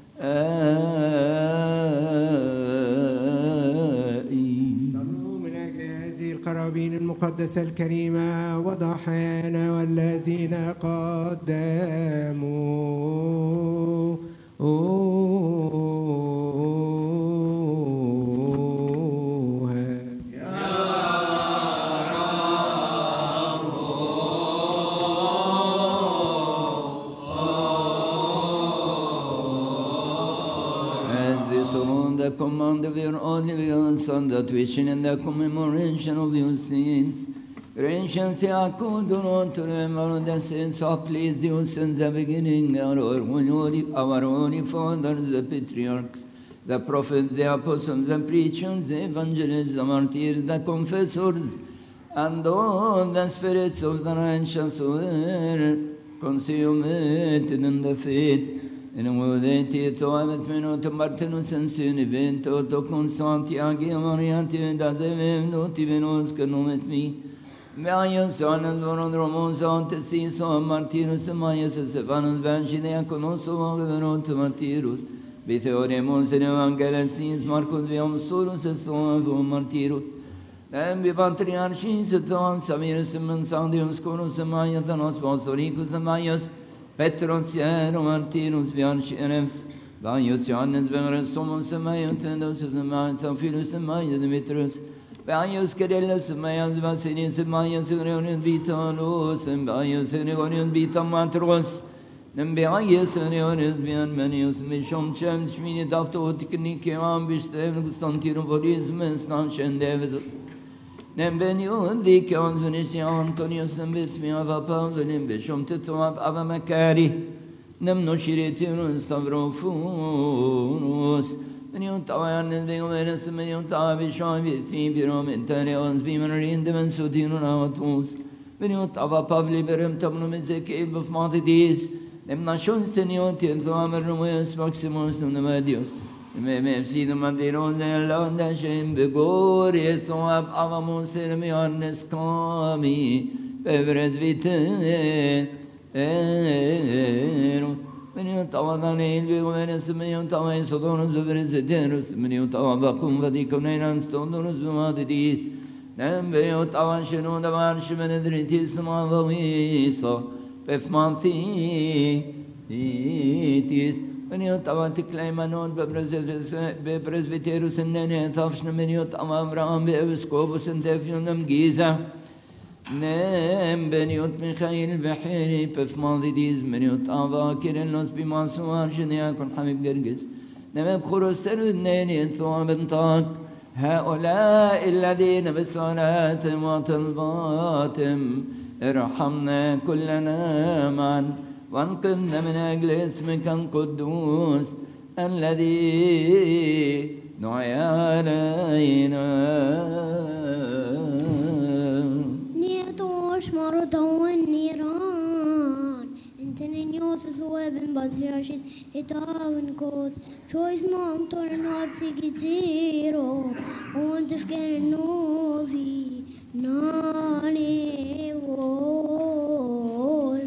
صلوا من أجل هذه القرابين المقدسة الكريمة وضحايانا والذين قدموا the command of your only begotten Son, that wishing in the commemoration of your sins, gracious Yaakov, do not remember the sins of please you since the beginning, our holy, our holy fathers, the patriarchs, the prophets, the apostles, the preachers, the evangelists, the martyrs, the confessors, and all the spirits of the righteous who were consummated in the faith. In وديتي توابت منو تمرتنو سنسين بنتو تكون سانتي أجي مريانتي دازم نوتي بنوس كنومت مي بعيوس عن الورد رموس عن تسيس ومارتيروس مايوس سفانوس بانشيد يكونوس وغبروت مارتيروس بثوريموس الإنجيلسيس ماركوس بيومسولوس الثواب ومارتيروس لأن ببطريرشيس الثواب سميرس من سانديوس كونوس مايوس بوسوريكوس مايوس Petros, Yero, Martinus, Bianchirefs, Vaius, Johannes, Beresomos, Mayotendos, Mataphilus, Maya, Demetrius, Vaius, Carellus, Mayas, Vasilis, Mayas, Reunion, Vitanus, and Vaius, Reunion, Vita Matros, then Bias, Reunion, Bian Manius, Mishom, Chem, Schminit, after Otikniki, Ambish, Constantinopolis, Stanch, and Davis. Nem beniun dikons venishi Antonius and Bitmi of Apavelim Bishom Tituab Avamakari Nem no Shiritirun Stavrofunus Beniun Tawayan and Biomenes Beniun Tavishan Bitmi Birom Interions Bimarin Demen Sutinun Avatus Beniun Tava Pavli Berim Tabnumizek of Matidis Nem Nashun Senioti Thamer Rumus Maximus Numadius Mevsi the Madiros and Landa Shem Begor, it's up Avamos Hermianes Kami, Beveres Vite, Eros, Minutavan, Veneris, Minutavan, Sodonus, Veneris, Minutavacum, Vadiconan, Stonus, Madidis, then Beotavan Shenu, the Marshmanedritis, Mavisa, Pefmanti. Iti منيوت أماتك ليمانوت ببرزبيتيروس النيني طافشنا منيوت أم أبراهام بإبسكوبوس انتفيونم جيزة نم بنيوت ميخائيل بحيري بف ماضي ديز منيوت أبا كيرلوس بماسوار شنياكون حبيب جرجس نم بخروس النيني ثواب انطاق هؤلاء الذين بصلاتهم وطلباتهم ارحمنا كلنا معا وانقذنا من أجل اسمك القدوس الذي دعي علينا. نيتوش مرضى والنيران انت نيوت ثواب بطرياشت اتاون كود شويس مام تورنات سيكتيرو وانت فكر النوفي ناني وول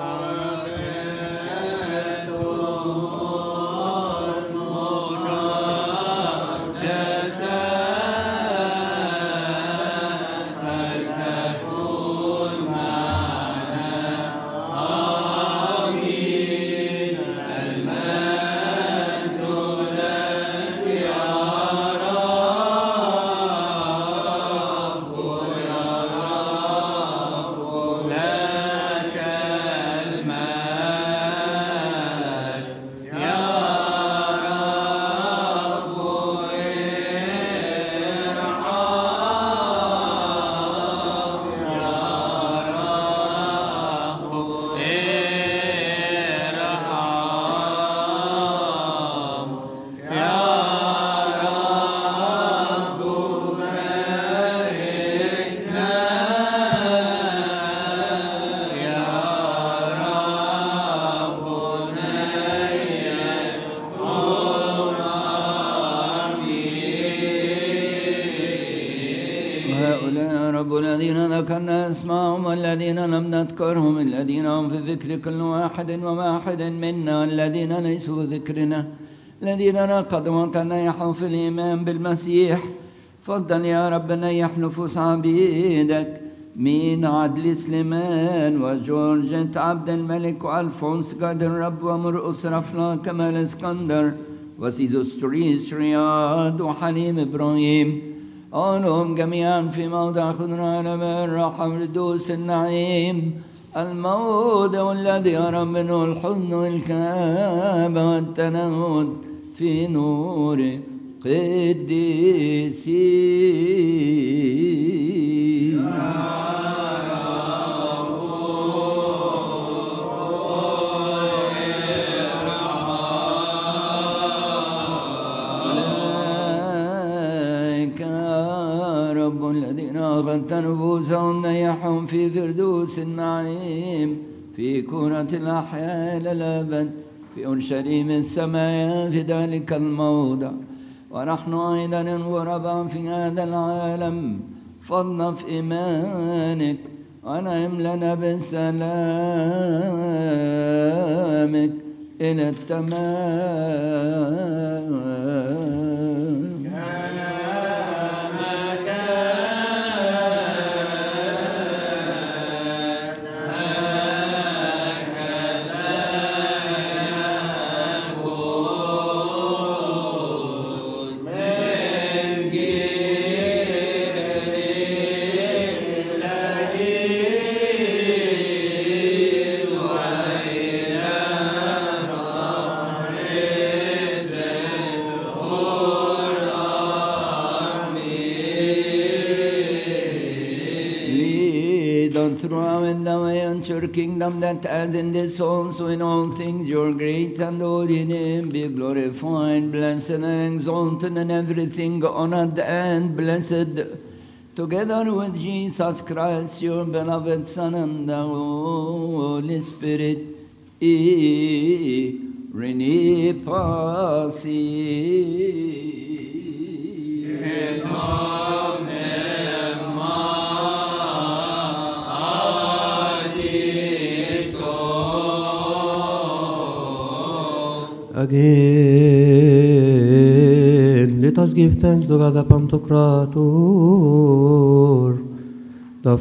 الذين لم نذكرهم الذين هم في ذكر كل واحد وواحد منا الذين ليسوا في ذكرنا الذين قد وتنيحوا في الإيمان بالمسيح فضل يا رب نيح نفوس عبيدك مين عدل سليمان وجورجة عبد الملك وألفونس قاد الرب ومرقس رفلا كمال اسكندر وسيزوس تريس رياض وحليم إبراهيم أولهم جميعا في موضع خضراء نبات الراحة والردوس النعيم الموضع الذي يرى منه الحزن والكآبة والتنهد في نور قديسين. أغلت نفوسهم نيحهم في فردوس النعيم في كرة الأحياء إلى الأبد في أورشليم السماء في ذلك الموضع ونحن أيضا غرباء في هذا العالم فضنا في إيمانك ونعم لنا بسلامك إلى التمام. Throughout the way unto your kingdom that as in this also in all things your great and holy name be glorified, blessed and exalted, and everything honored and blessed, together with Jesus Christ, your beloved Son, and the Holy Spirit, e reni pasi. Again, let us give thanks to God the Pantocrator, the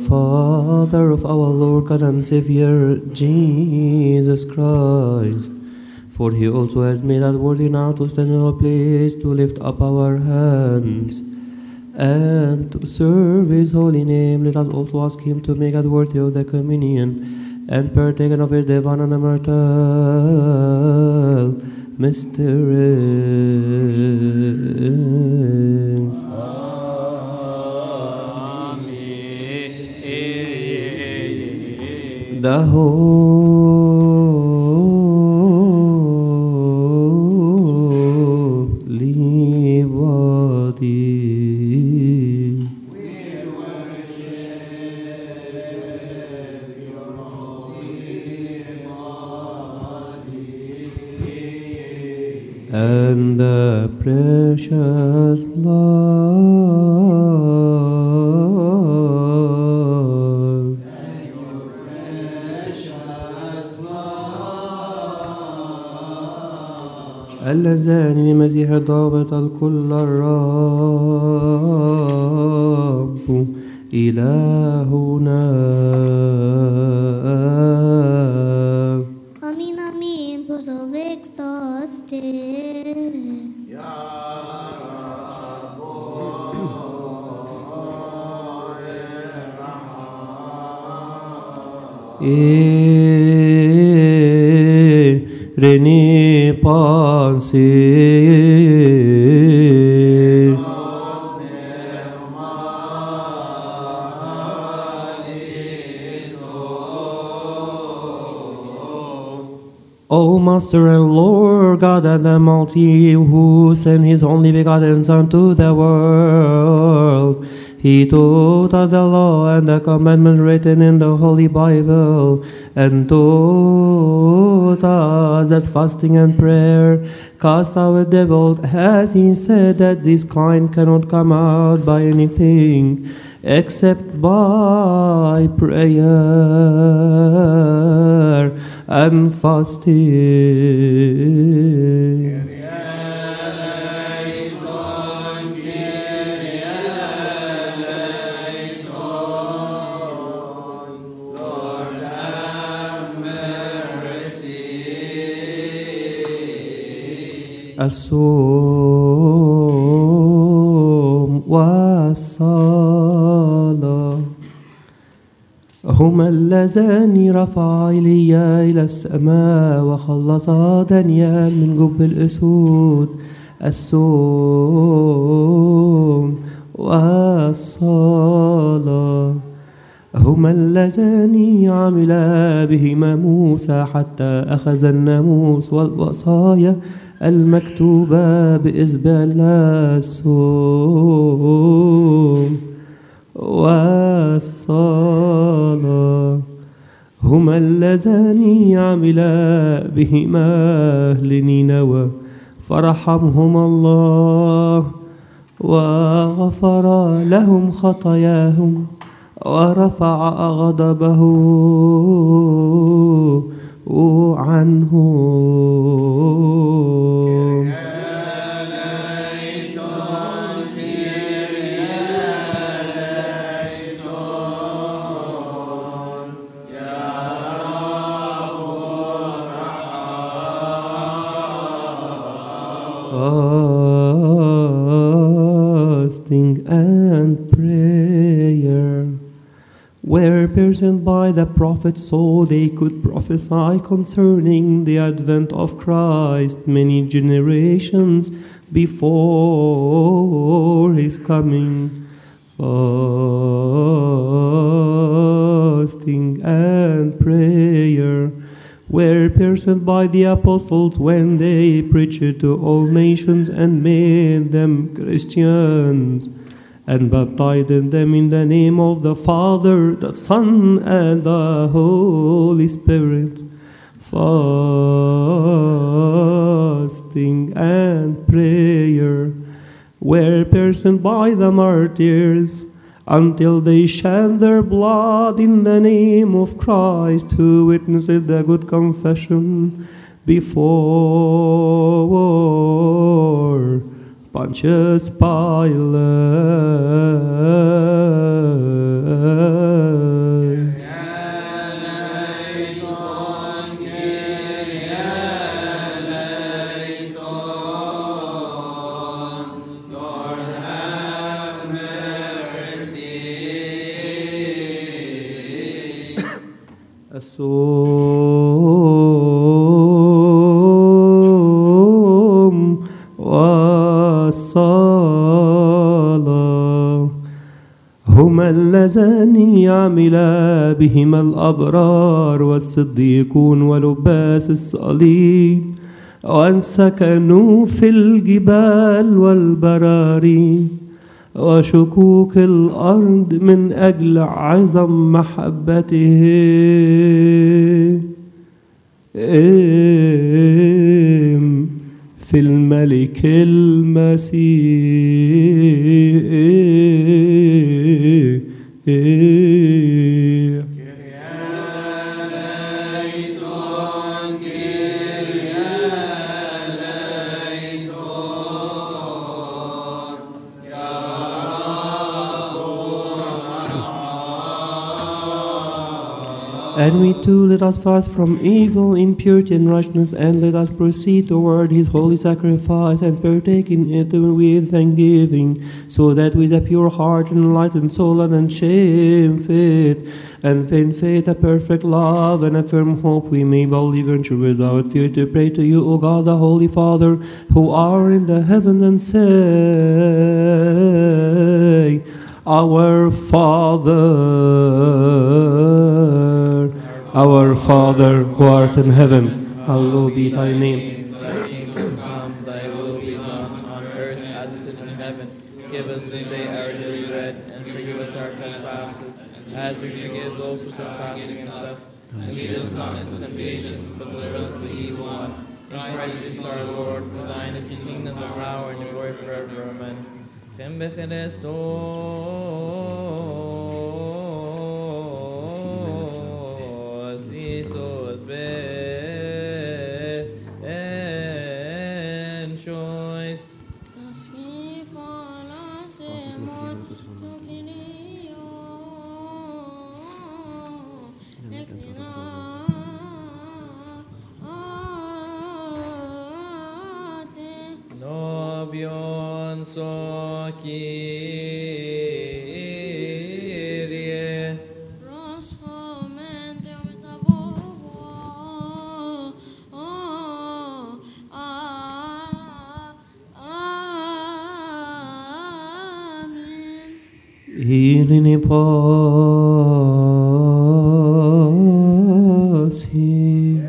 Father of our Lord God and Savior Jesus Christ, For he also has made us worthy now to stand in our place, to lift up our hands, and to serve his holy name. Let us also ask him to make us worthy of the communion, and partaken of his divine and immortal mysteries. The holy body. And the precious blood اللذان لمسيح ضابط الكل الرب إلهنا. Amin, amin, puso exhausted. Et Reni pensée. O Master and Lord God and Almighty, who sent His only begotten Son to the world, He taught us the law and the commandments written in the Holy Bible, and taught us that fasting and prayer cast out devils, as He said that this kind cannot come out by anything except by prayer and fasting. الصوم والصلاة هما اللذان رفعا إيليا إلى السماء وخلصا دانيال من جب الأسود. الصوم والصلاة هما اللذان عملا بهما موسى حتى أخذ الناموس والوصايا المكتوبة بإسبال الصوم والصلاة هما اللذان عملا بهما أهل نينوى فرحمهم الله وغفر لهم خطاياهم ورفع غضبه عنهم. Fasting and prayer were personed by the prophets so they could prophesy concerning the advent of Christ many generations before his coming. Fasting and prayer were personed by the apostles when they preached to all nations and made them Christians, and baptized them in the name of the Father, the Son, and the Holy Spirit. Fasting and prayer were personed by the martyrs until they shed their blood in the name of Christ, who witnessed the good confession before Pontius Pilate. اللذان عمل بهما الأبرار والصديقون ولباس الصليب، وأن سكنوا في الجبال والبراري وشكوك الأرض من أجل عظم محبته في الملك المسيح. And we too let us fast from evil, impurity, and rashness, and let us proceed toward his holy sacrifice and partake in it with thanksgiving, so that with a pure heart and enlightened soul and unshamed faith, and in faith a perfect love and a firm hope, we may boldly venture without fear to pray to you, O God, the Holy Father, who are in the heaven, and say, Our Father, our Father who art in heaven, hallowed be thy name. Thy kingdom come, thy will be done, on earth as it is in heaven. Give us this day our daily bread, and forgive us our trespasses, as we forgive those who trespass against us. And lead us not into temptation, but deliver us from the evil one. Christ is our Lord, for thine is the kingdom, the power, and the glory forever. Amen. Ten Christos, Isos ben choice. Nobion so Kyrie. Irene posi.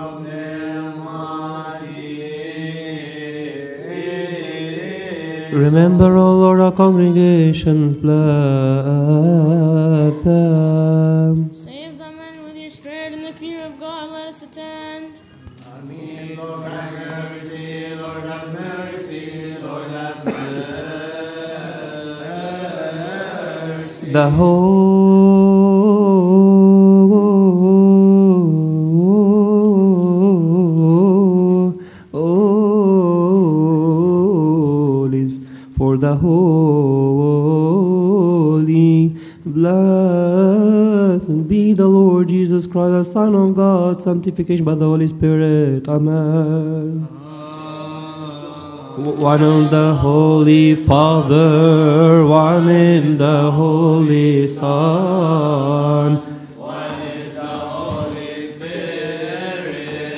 Remember, O Lord, our congregation, bless them. Save them, and with your spirit and the fear of God, let us attend. Amen. Lord, have mercy. Lord, have mercy. Lord, have mercy. The whole is for the holy. Blessed be the Lord Jesus Christ, the Son of God, sanctification by the Holy Spirit. Amen. One in the Holy Father, one in the Holy Son, One is the Holy Spirit.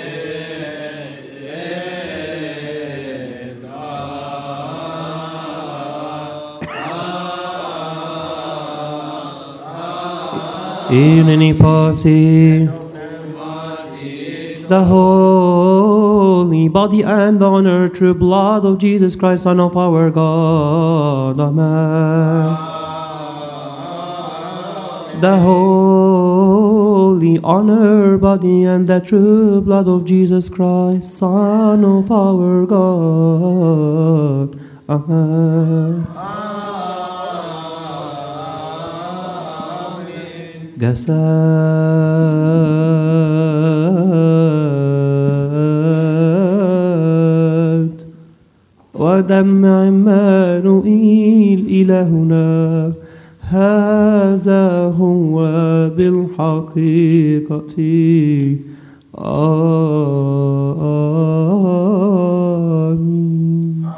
Is in any posse, the holy body and honor, true blood of Jesus Christ, Son of our God. Amen. The holy honor, body, and the true blood of Jesus Christ, Son of our God. Amen. جسد ودم عمانوئيل إلهنا، هذا هو بالحقيقة آمين.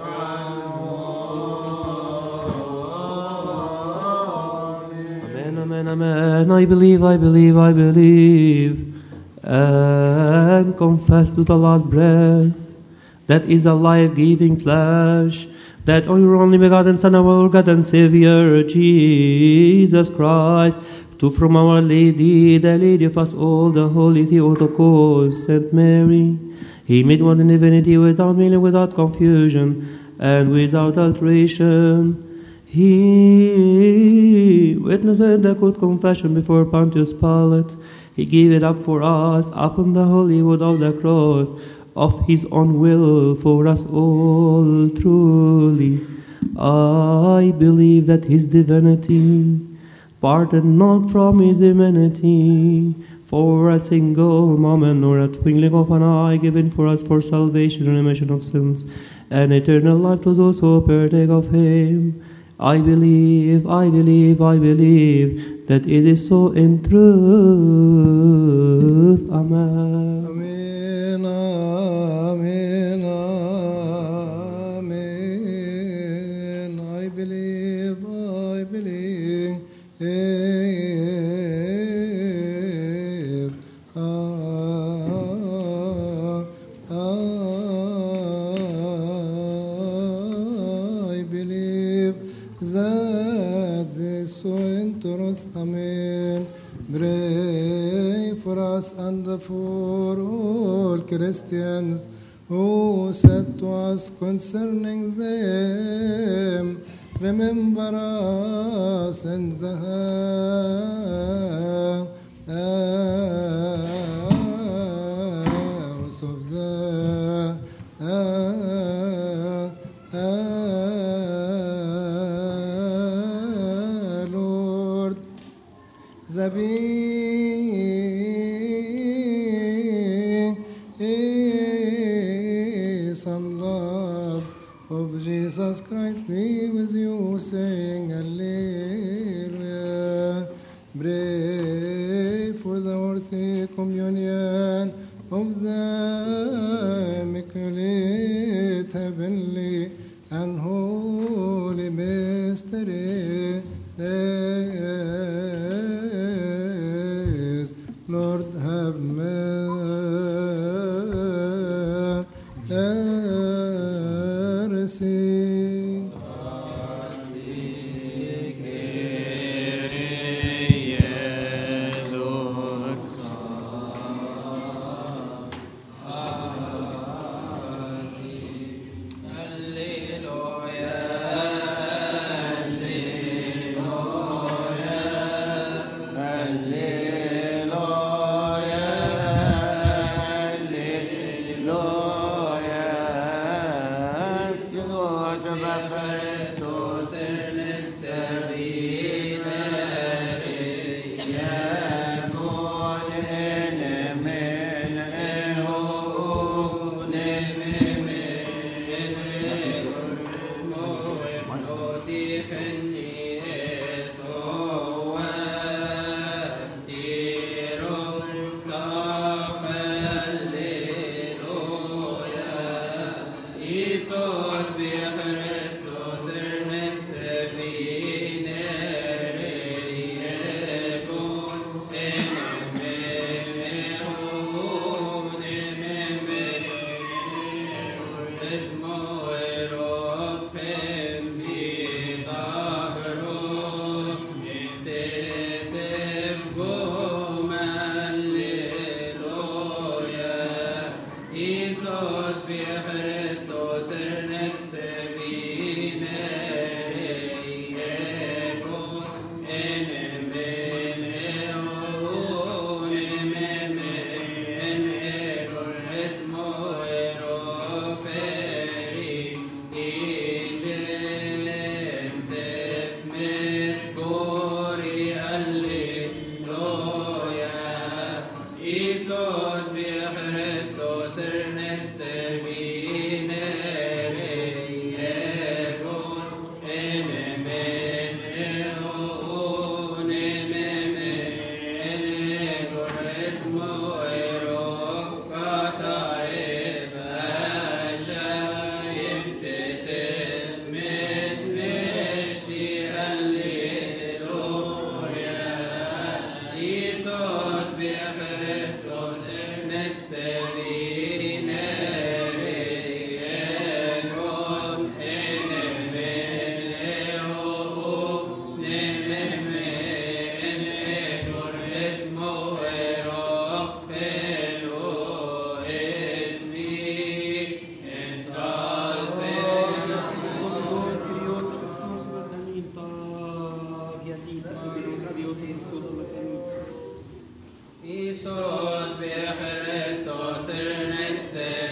Amen, amen. I believe, I believe, I believe, and confess to the last breath that is a life-giving flesh, that your only begotten Son, our God and Savior, Jesus Christ, to from our Lady, the Lady of us all, the Holy Theotokos, Saint Mary, he made one in divinity without mailing, without confusion, and without alteration. He witnessed the good confession before Pontius Pilate. He gave it up for us upon the holy wood of the cross, of his own will for us all. Truly, I believe that his divinity parted not from his humanity, for a single moment nor a twinkling of an eye given for us for salvation and remission of sins, and eternal life to those who partake of him. I believe, I believe, I believe that it is so in truth. Amen. Amen, amen, amen. I believe, I believe. Ah, ah, I believe that is so in truth. Amen. Pray for us and for all Christians who said to us concerning them, remember us in the house of the Lord. The peace and love of Jesus Christ be with you, sing Alleluia. Pray for the worthy communion of the Immaculate Heavenly and Holy Mystery. Lord, have mercy. Christos, Neste Vine. say